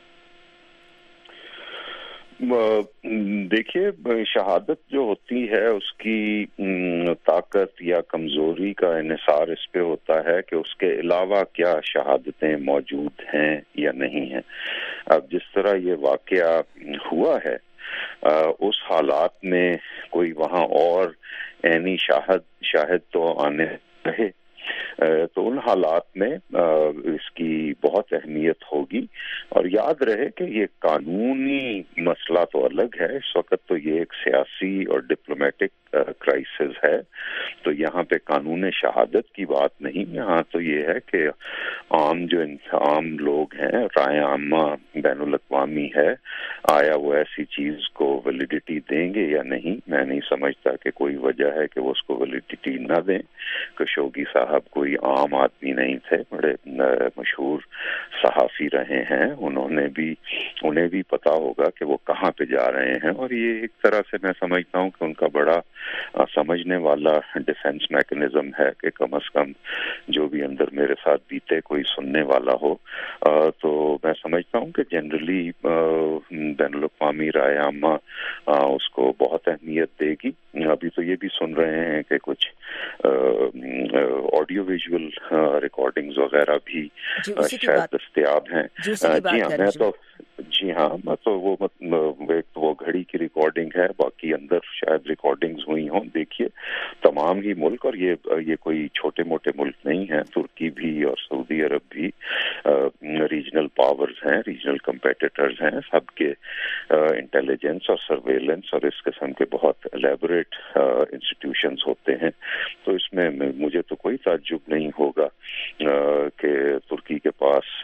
دیکھیے, شہادت جو ہوتی ہے اس کی طاقت یا کمزوری کا انحصار اس پہ ہوتا ہے کہ اس کے علاوہ کیا شہادتیں موجود ہیں یا نہیں ہیں. اب جس طرح یہ واقعہ ہوا ہے, اس حالات میں کوئی وہاں اور عینی شاہد شاہد تو آنے رہے, تو ان حالات میں اس کی بہت اہمیت ہوگی. اور یاد رہے کہ یہ قانونی مسئلہ تو الگ ہے, اس وقت تو یہ ایک سیاسی اور ڈپلومیٹک کرائسس ہے, تو یہاں پہ قانون شہادت کی بات نہیں. یہاں تو یہ ہے کہ عام جو عام لوگ ہیں, رائے عامہ بین الاقوامی ہے, آیا وہ ایسی چیز کو ویلیڈیٹی دیں گے یا نہیں. میں نہیں سمجھتا کہ کوئی وجہ ہے کہ وہ اس کو ویلیڈیٹی نہ دیں. خشوگی صاحب کوئی عام آدمی نہیں تھے, بڑے مشہور صحافی رہے ہیں. انہوں نے بھی انہیں بھی پتا ہوگا کہ وہ کہاں پہ جا رہے ہیں, اور یہ ایک طرح سے میں سمجھتا ہوں کہ ان کا بڑا سمجھنے والا ڈیفنس میکنزم ہے کہ کم از کم جو بھی اندر میرے ساتھ بیتے کوئی سننے والا ہو. تو میں سمجھتا ہوں کہ جنرلی بین الاقوامی رائے عامہ اس کو بہت اہمیت دے گی. ابھی تو یہ بھی سن رہے ہیں کہ کچھ آڈیو ویژول ریکارڈنگز وغیرہ بھی شاید دستیاب ہیں. جی ہاں میں تو جی ہاں میں تو وہ ایک تو وہ گھڑی کی ریکارڈنگ ہے, باقی اندر شاید ریکارڈنگز ہوئی ہوں. دیکھیے تمام ہی ملک, اور یہ یہ کوئی چھوٹے موٹے ملک نہیں ہیں, ترکی بھی اور سعودی عرب بھی ریجنل پاورز ہیں, ریجنل کمپیٹیٹرز ہیں, سب کے انٹیلیجنس اور سرویلنس اور اس قسم کے بہت الیبوریٹ انسٹیٹیوشنز ہوتے ہیں. تو اس میں مجھے تو کوئی تعجب نہیں ہوگا کہ ترکی کے پاس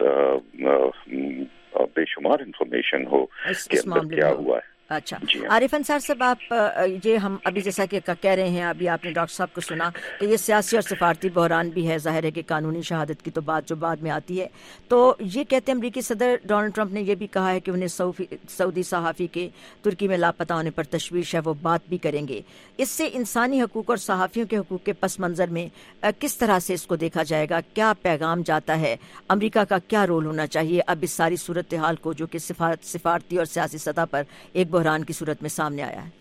بے شمار انفارمیشن ہو کہ اندر کیا ہوا ہے. اچھا عارف انصار صاحب, آپ یہ ہم ابھی جیسا کہ کہہ رہے ہیں, ابھی آپ نے ڈاکٹر صاحب کو سنا کہ یہ سیاسی اور سفارتی بحران بھی ہے. ظاہر ہے کہ قانونی شہادت کی تو بات جو بعد میں آتی ہے, تو یہ کہتے ہیں امریکی صدر ڈونلڈ ٹرمپ نے یہ بھی کہا ہے کہ انہیں سعودی صحافی کے ترکی میں لاپتہ ہونے پر تشویش ہے, وہ بات بھی کریں گے. اس سے انسانی حقوق اور صحافیوں کے حقوق کے پس منظر میں کس طرح سے اس کو دیکھا جائے گا؟ کیا پیغام جاتا ہے؟ امریکہ کا کیا رول ہونا چاہیے اب اس ساری صورتحال کو جو کہ سفارتی اور سیاسی سطح پر ایک بحران کی صورت میں سامنے آیا ہے؟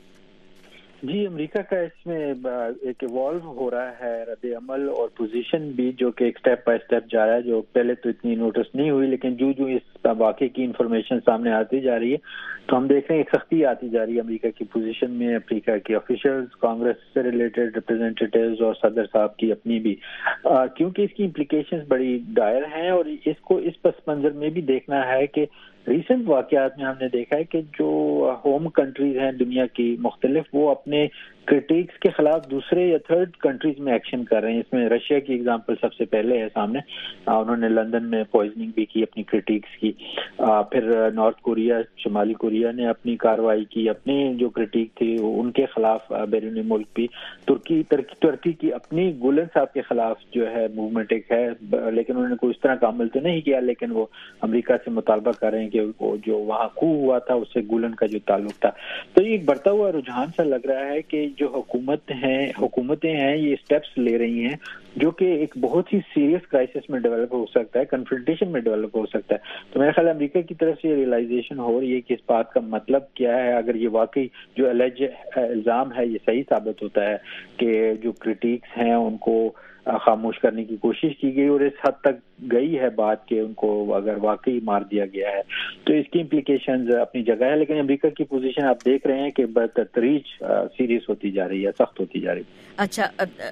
جی امریکہ کا اس میں ایک ایوالو ہو رہا ہے رد عمل اور پوزیشن بھی, جو کہ ایک سٹیپ بائی سٹیپ جا رہا ہے, جو پہلے تو اتنی نوٹس نہیں ہوئی, لیکن جو جو اس واقعے کی انفارمیشن سامنے آتی جا رہی ہے تو ہم دیکھ رہے ہیں ایک سختی آتی جا رہی ہے امریکہ کی پوزیشن میں. امریکہ کے آفیشلز, کانگریس سے ریلیٹڈ ریپرزینٹیٹیوز اور صدر صاحب کی اپنی بھی, کیونکہ اس کی امپلیکیشنز بڑی ڈائر ہیں. اور اس کو اس پس منظر میں بھی دیکھنا ہے کہ ریسنٹ واقعات میں ہم نے دیکھا ہے کہ جو ہوم کنٹریز ہیں دنیا کی مختلف, وہ اپنے کرٹیکس کے خلاف دوسرے یا تھرڈ کنٹریز میں ایکشن کر رہے ہیں. اس میں رشیا کی ایگزامپل سب سے پہلے ہے سامنے, انہوں نے لندن میں پوائزننگ بھی کی اپنی کرٹیکس کی. پھر نارتھ کوریا, شمالی کوریا نے اپنی کارروائی کی, اپنی جو کرٹیک تھی ان کے خلاف بیرون ملک بھی. ترکی ترکی کی اپنی گولن صاحب کے خلاف جو ہے موومنٹ ایک ہے, لیکن انہوں نے کوئی اس طرح کا عمل تو نہیں کیا, لیکن وہ امریکہ سے مطالبہ کر رہے ہیں کہ وہ جو وہاں کو ہوا تھا اس سے گولن کا جو تعلق تھا. تو یہ ایک بڑھتا ہوا رجحان سا لگ رہا ہے کہ جو حکومت ہیں حکومتیں ہیں یہ اسٹیپس لے رہی ہیں جو کہ ایک بہت ہی سیریس کرائسس میں ڈیولپ ہو سکتا ہے, کنفرنٹیشن میں ڈیولپ ہو سکتا ہے. تو میرا خیال امریکہ کی طرف سے یہ ریئلائزیشن ہو رہی ہے کہ اس بات کا مطلب کیا ہے. اگر یہ واقعی جو الج الزام ہے یہ صحیح ثابت ہوتا ہے کہ جو کرٹیکس ہیں ان کو خاموش کرنے کی کوشش کی گئی اور اس حد تک گئی ہے بات کہ ان کو اگر واقعی مار دیا گیا ہے, تو اس کی امپلیکیشنز اپنی جگہ ہے. لیکن امریکہ کی پوزیشن آپ دیکھ رہے ہیں کہ بتدریج سیریس ہوتی جا رہی ہے, سخت ہوتی جا رہی ہے. اچھا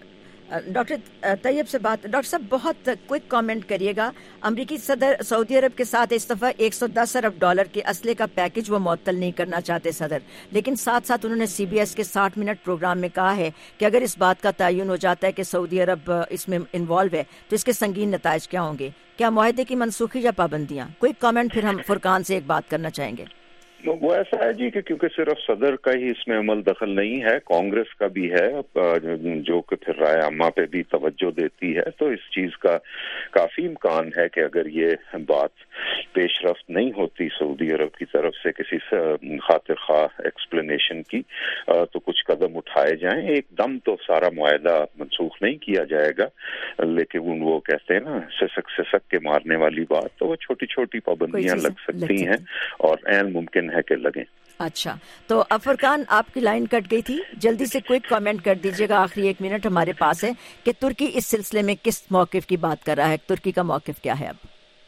ڈاکٹر طیب سے بات, ڈاکٹر صاحب بہت کوئک کامنٹ کریے گا. امریکی صدر سعودی عرب کے ساتھ اس دفعہ ایک سو دس ارب ڈالر کے اسلحے کا پیکج وہ معطل نہیں کرنا چاہتے صدر, لیکن ساتھ ساتھ انہوں نے سی بی ایس کے ساٹھ منٹ پروگرام میں کہا ہے کہ اگر اس بات کا تعین ہو جاتا ہے کہ سعودی عرب اس میں انوالو ہے تو اس کے سنگین نتائج کیا ہوں گے؟ کیا معاہدے کی منسوخی یا پابندیاں؟ کوئک کامنٹ, پھر ہم فرقان سے ایک بات کرنا چاہیں گے. وہ ایسا ہے جی کہ کیونکہ صرف صدر کا ہی اس میں عمل دخل نہیں ہے, کانگریس کا بھی ہے جو کہ پھر رائے عامہ پہ بھی توجہ دیتی ہے. تو اس چیز کا کافی امکان ہے کہ اگر یہ بات پیش رفت نہیں ہوتی سعودی عرب کی طرف سے کسی خاطر خواہ ایکسپلینیشن کی, تو کچھ قدم اٹھائے جائیں. ایک دم تو سارا معاہدہ منسوخ نہیں کیا جائے گا, لیکن وہ کہتے ہیں نا سسک سسک کے مارنے والی بات, تو وہ چھوٹی چھوٹی پابندیاں لگ سکتی ہیں اور عین ممکن ہے کہ لگیں. اچھا, تو افرقان آپ کی لائن کٹ گئی تھی, جلدی سے کوئی کامنٹ کر دیجیے گا, آخری ایک منٹ ہمارے پاس ہے, کہ ترکی اس سلسلے میں کس موقف کی بات کر رہا ہے, ترکی کا موقف کیا ہے اب؟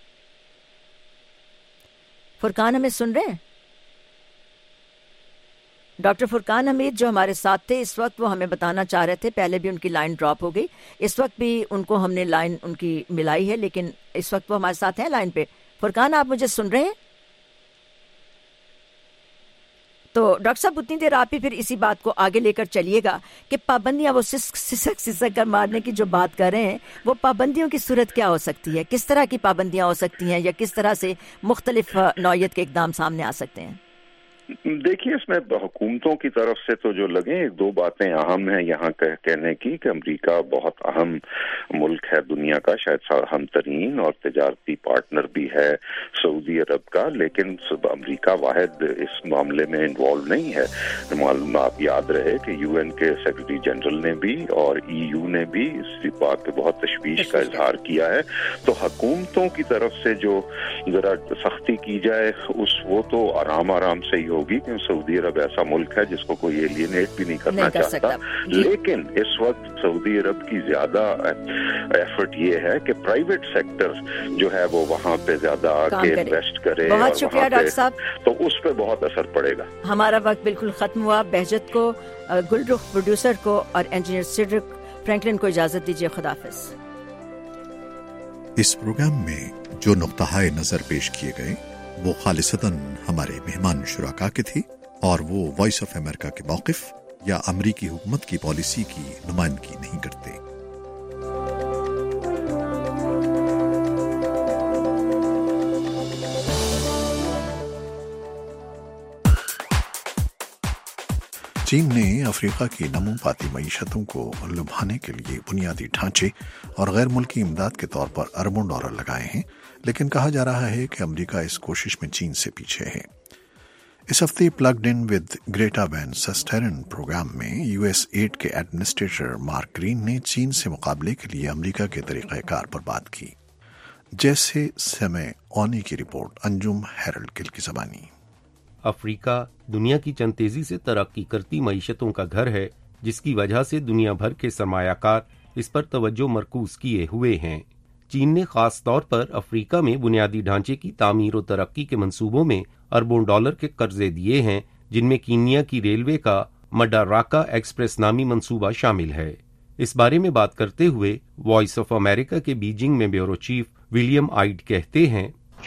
فرقان ہمیں سن رہے ہیں؟ ڈاکٹر فرقان حمید جو ہمارے ساتھ تھے اس وقت, وہ ہمیں بتانا چاہ رہے تھے, پہلے بھی ان کی لائن ڈراپ ہو گئی, اس وقت بھی ان کو ہم نے لائن ان کی ملائی ہے, لیکن اس وقت وہ ہمارے ساتھ ہیں لائن پہ. فرقان آپ مجھے سن رہے ہیں؟ تو ڈاکٹر صاحب اتنی دیر آپ ہی پھر اسی بات کو آگے لے کر چلیے گا کہ پابندیاں, وہ سسک سسک سسک کر مارنے کی جو بات کر رہے ہیں, وہ پابندیوں کی صورت کیا ہو سکتی ہے, کس طرح کی پابندیاں ہو سکتی ہیں, یا کس طرح سے مختلف نوعیت کے اقدام سامنے آ سکتے ہیں؟ دیکھیے اس میں حکومتوں کی طرف سے تو جو لگیں, ایک دو باتیں اہم ہیں یہاں کہنے کی کہ امریکہ بہت اہم ملک ہے دنیا کا, شاید اہم ترین, اور تجارتی پارٹنر بھی ہے سعودی عرب کا, لیکن امریکہ واحد اس معاملے میں انوالو نہیں ہے. معلوم آپ یاد رہے کہ یو این کے سیکرٹری جنرل نے بھی اور ای یو نے بھی اس بات پہ بہت تشویش کا اظہار کیا ہے. تو حکومتوں کی طرف سے جو ذرا سخت सख्ती की जाए उस वो तो आराम आराम से ही होगी, क्योंकि सऊदी अरब ऐसा मुल्क है जिसको कोई एलियनेट भी नहीं करना नहीं कर चाहता। लेकिन इस वक्त सऊदी अरब की ज्यादा एफर्ट ये है कि प्राइवेट सेक्टर जो है वो वहाँ पे ज्यादा आके इन्वेस्ट करे। बहुत शुक्रिया डॉक्टर साहब, तो उस पर बहुत असर पड़ेगा। हमारा वक्त बिल्कुल खत्म हुआ। बहजत को, गुलरुख प्रोड्यूसर को और इंजीनियर सिड्रिक फ्रैंकलिन को इजाजत दीजिए। खुदाफिज। इस प्रोग्राम में जो नुक्ता-ए नजर पेश किए गए वो खालिसतन हमारे मेहमान शुराका के थे और वो वॉइस ऑफ अमेरिका के मौक़िफ़ या अमरीकी हुकूमत की पॉलिसी की नुमाइंदगी नहीं करते। चीन ने अफ्रीका की नमू पाती मईशतों को लुभाने के लिए बुनियादी ढांचे और गैर मुल्की इमदाद के तौर पर अरबों डॉलर लगाए हैं, लेकिन कहा जा रहा है कि अमेरिका इस कोशिश में चीन से पीछे है। इस हफ्ते plugged in with Greta Van Susteren program में यूएस एड के एडमिनिस्ट्रेटर मार्क ग्रीन ने चीन से मुकाबले के लिए अमेरिका के तरीक़ाकार पर बात की। जैसे समय ओनी की रिपोर्ट, अंजुम हेरल्ड गिल की ज़बानी। अफ्रीका दुनिया की चंद तेजी से तरक्की करती मईशतों का घर है, जिसकी वजह से दुनिया भर के सरमायाकार इस पर तवज्जो मरकूज किए हुए हैं। चीन ने खास तौर पर अफ्रीका में बुनियादी ढांचे की तामीर और तरक्की के मंसूबों में अरबों डॉलर के कर्जे दिए हैं, जिनमें कीनिया की रेलवे का मडाराका एक्सप्रेस नामी मंसूबा शामिल है। इस बारे में बात करते हुए वॉइस ऑफ अमेरिका के बीजिंग में ब्यूरो चीफ विलियम आइड कहते हैं,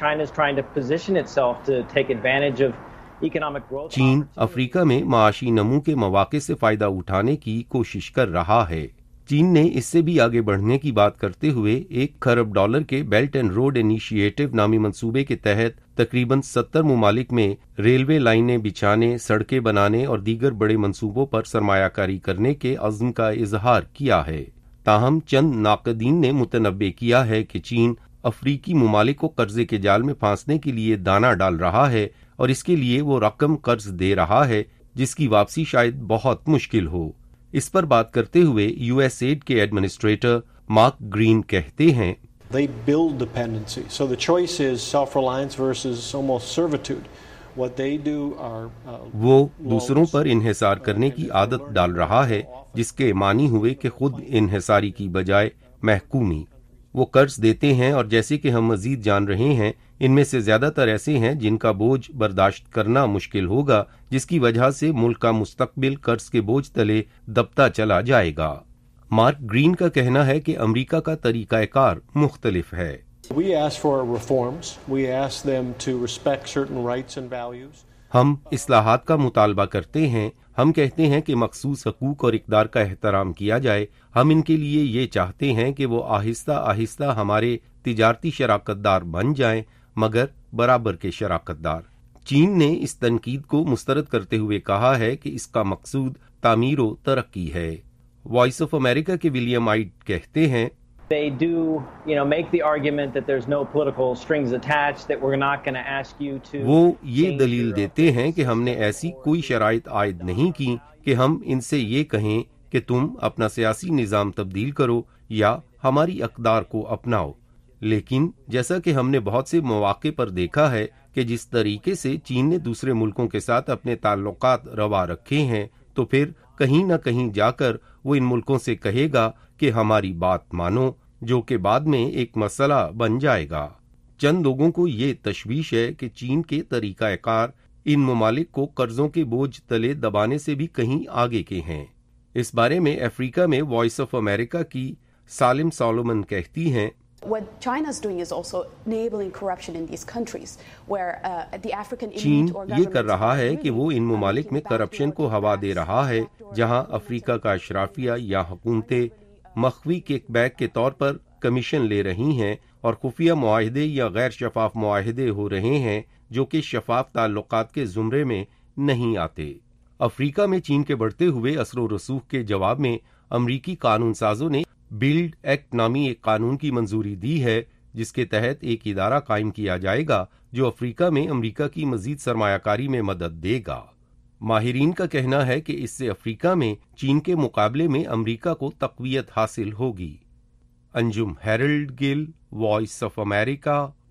चीन अफ्रीका में माशी नमू के मौके से फायदा उठाने की कोशिश कर रहा है। चीन ने इससे भी आगे बढ़ने की बात करते हुए एक खरब डॉलर के बेल्ट एंड रोड इनिशिएटिव नामी मंसूबे के तहत तकरीबन सत्तर मुमालिक में रेलवे लाइनें बिछाने, सड़कें बनाने और दीगर बड़े मंसूबों पर सरमायाकारी करने के अज़्म का इजहार किया है। ताहम चंद नाक़दीन ने मुतनब्बे किया है कि चीन अफ्रीकी मुमालिक को कर्जे के जाल में फांसने के लिए दाना डाल रहा है और इसके लिए वो रकम कर्ज दे रहा है जिसकी वापसी शायद बहुत मुश्किल हो। इस पर बात करते हुए यूएस एड के एडमिनिस्ट्रेटर मार्क ग्रीन कहते हैं, They build dependency. So the choice is self-reliance versus almost servitude. What they do are uh, वो दूसरों पर इन्हिसार करने की आदत डाल रहा है, जिसके मानी हुए कि खुद इन्हिसारी की बजाय महकूमी। वो कर्ज देते हैं और जैसे कि हम मजीद जान रहे हैं, इनमें से ज्यादातर ऐसे हैं जिनका बोझ बर्दाश्त करना मुश्किल होगा, जिसकी वजह से मुल्क का मुस्तकबिल कर्ज के बोझ तले दबता चला जाएगा। मार्क ग्रीन का कहना है कि अमेरिका का तरीकाकार मुख्तलिफ है। We ask for reforms. We ask them to respect certain rights and values. हम इस्लाहात का मुतालबा करते हैं। हम कहते हैं कि मखसूस हकूक और इक़दार का एहतराम किया जाए। हम इनके लिए ये चाहते हैं कि वो आहिस्ता आहिस्ता हमारे तिजारती शराकतदार बन जाएं, मगर बराबर के शराकतदार। चीन ने इस तनकीद को मुस्तरद करते हुए कहा है कि इसका मकसूद तामीर और तरक्की है। वॉइस ऑफ अमेरिका के विलियम आइड कहते हैं, They do, you know, make the argument that there's no political strings attached, that we're not going to ask you to. वो ये दलील देते हैं कि हमने ऐसी कोई शराइत आयद नहीं की कि हम इनसे ये कहें कि तुम अपना सियासी निज़ाम तब्दील करो या हमारी अक़दार को अपनाओ। लेकिन जैसा कि हमने बहुत से मौक़े पर देखा है कि जिस तरीके से चीन ने दूसरे मुल्कों के साथ अपने ताल्लुकात रवा रखे हैं, तो फिर कहीं न कहीं जाकर वो इन मुल्कों से कहेगा कि हमारी बात मानो, जो कि बाद में एक मसला बन जाएगा। चंद लोगों को ये तशवीश है कि चीन के तरीक़ाकार इन ममालिक को कर्जों के बोझ तले दबाने से भी कहीं आगे के हैं। इस बारे में अफ्रीका में वॉइस ऑफ अमेरिका की सालिम सोलोमन कहती हैं, What China is doing is also enabling corruption in these countries, where uh, the African चीन ये कर रहा है कि वो इन ममालिक में करप्शन को हवा दे रहा है, जहां अफ्रीका का अशराफिया या हुकूमतें मख्वी किकबैक के तौर पर कमीशन ले रही हैं और खुफिया मुआहदे या गैर शफाफ मुआहदे हो रहे हैं जो कि शफाफ ताल्लुकात के जुमरे में नहीं आते। अफ्रीका में चीन के बढ़ते हुए असर रसूख के जवाब में अमरीकी कानून साजों ने बिल्ड एक्ट नामी एक कानून की मंजूरी दी है, जिसके तहत एक इदारा कायम किया जाएगा जो अफ्रीका में अमरीका की मजीद सरमायाकारी में मदद देगा। माहिरीन का कहना है कि इससे अफ्रीका में चीन के मुकाबले में अमरीका को तक़वियत हासिल होगी। Anjum Harold Gill, Voice of America,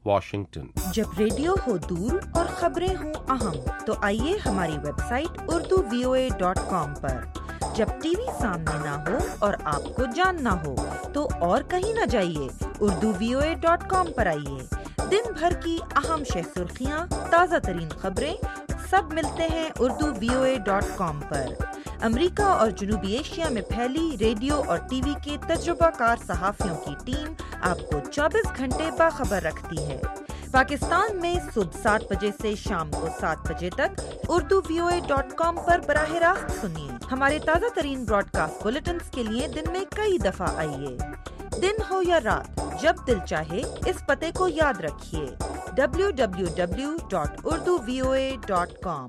Washington. جب ریڈیو ہو دور اور خبریں ہوں اہم تو آئیے ہماری website Urdu V O A dot com پر۔ جب ٹی وی سامنے نہ ہو اور آپ کو جاننا ہو تو اور کہیں نہ جائیے، Urdu V O A dot com پر آئیے۔ دن بھر کی اہم شہ سرخیاں، تازہ ترین خبریں سب ملتے ہیں Urdu V O A dot com پر۔ امریکہ اور جنوبی ایشیا میں پھیلی ریڈیو اور ٹی وی کے تجربہ کار صحافیوں کی ٹیم آپ کو چوبیس گھنٹے باخبر رکھتی ہے۔ پاکستان میں صبح سات بجے سے شام کو سات بجے تک Urdu V O A dot com پر براہ راست سنیے۔ ہمارے تازہ ترین براڈ کاسٹ بلیٹنز کے لیے دن میں کئی دفعہ آئیے۔ دن ہو یا رات، جب دل چاہے اس پتے کو یاد رکھیے، W W W dot Urdu V O A dot com.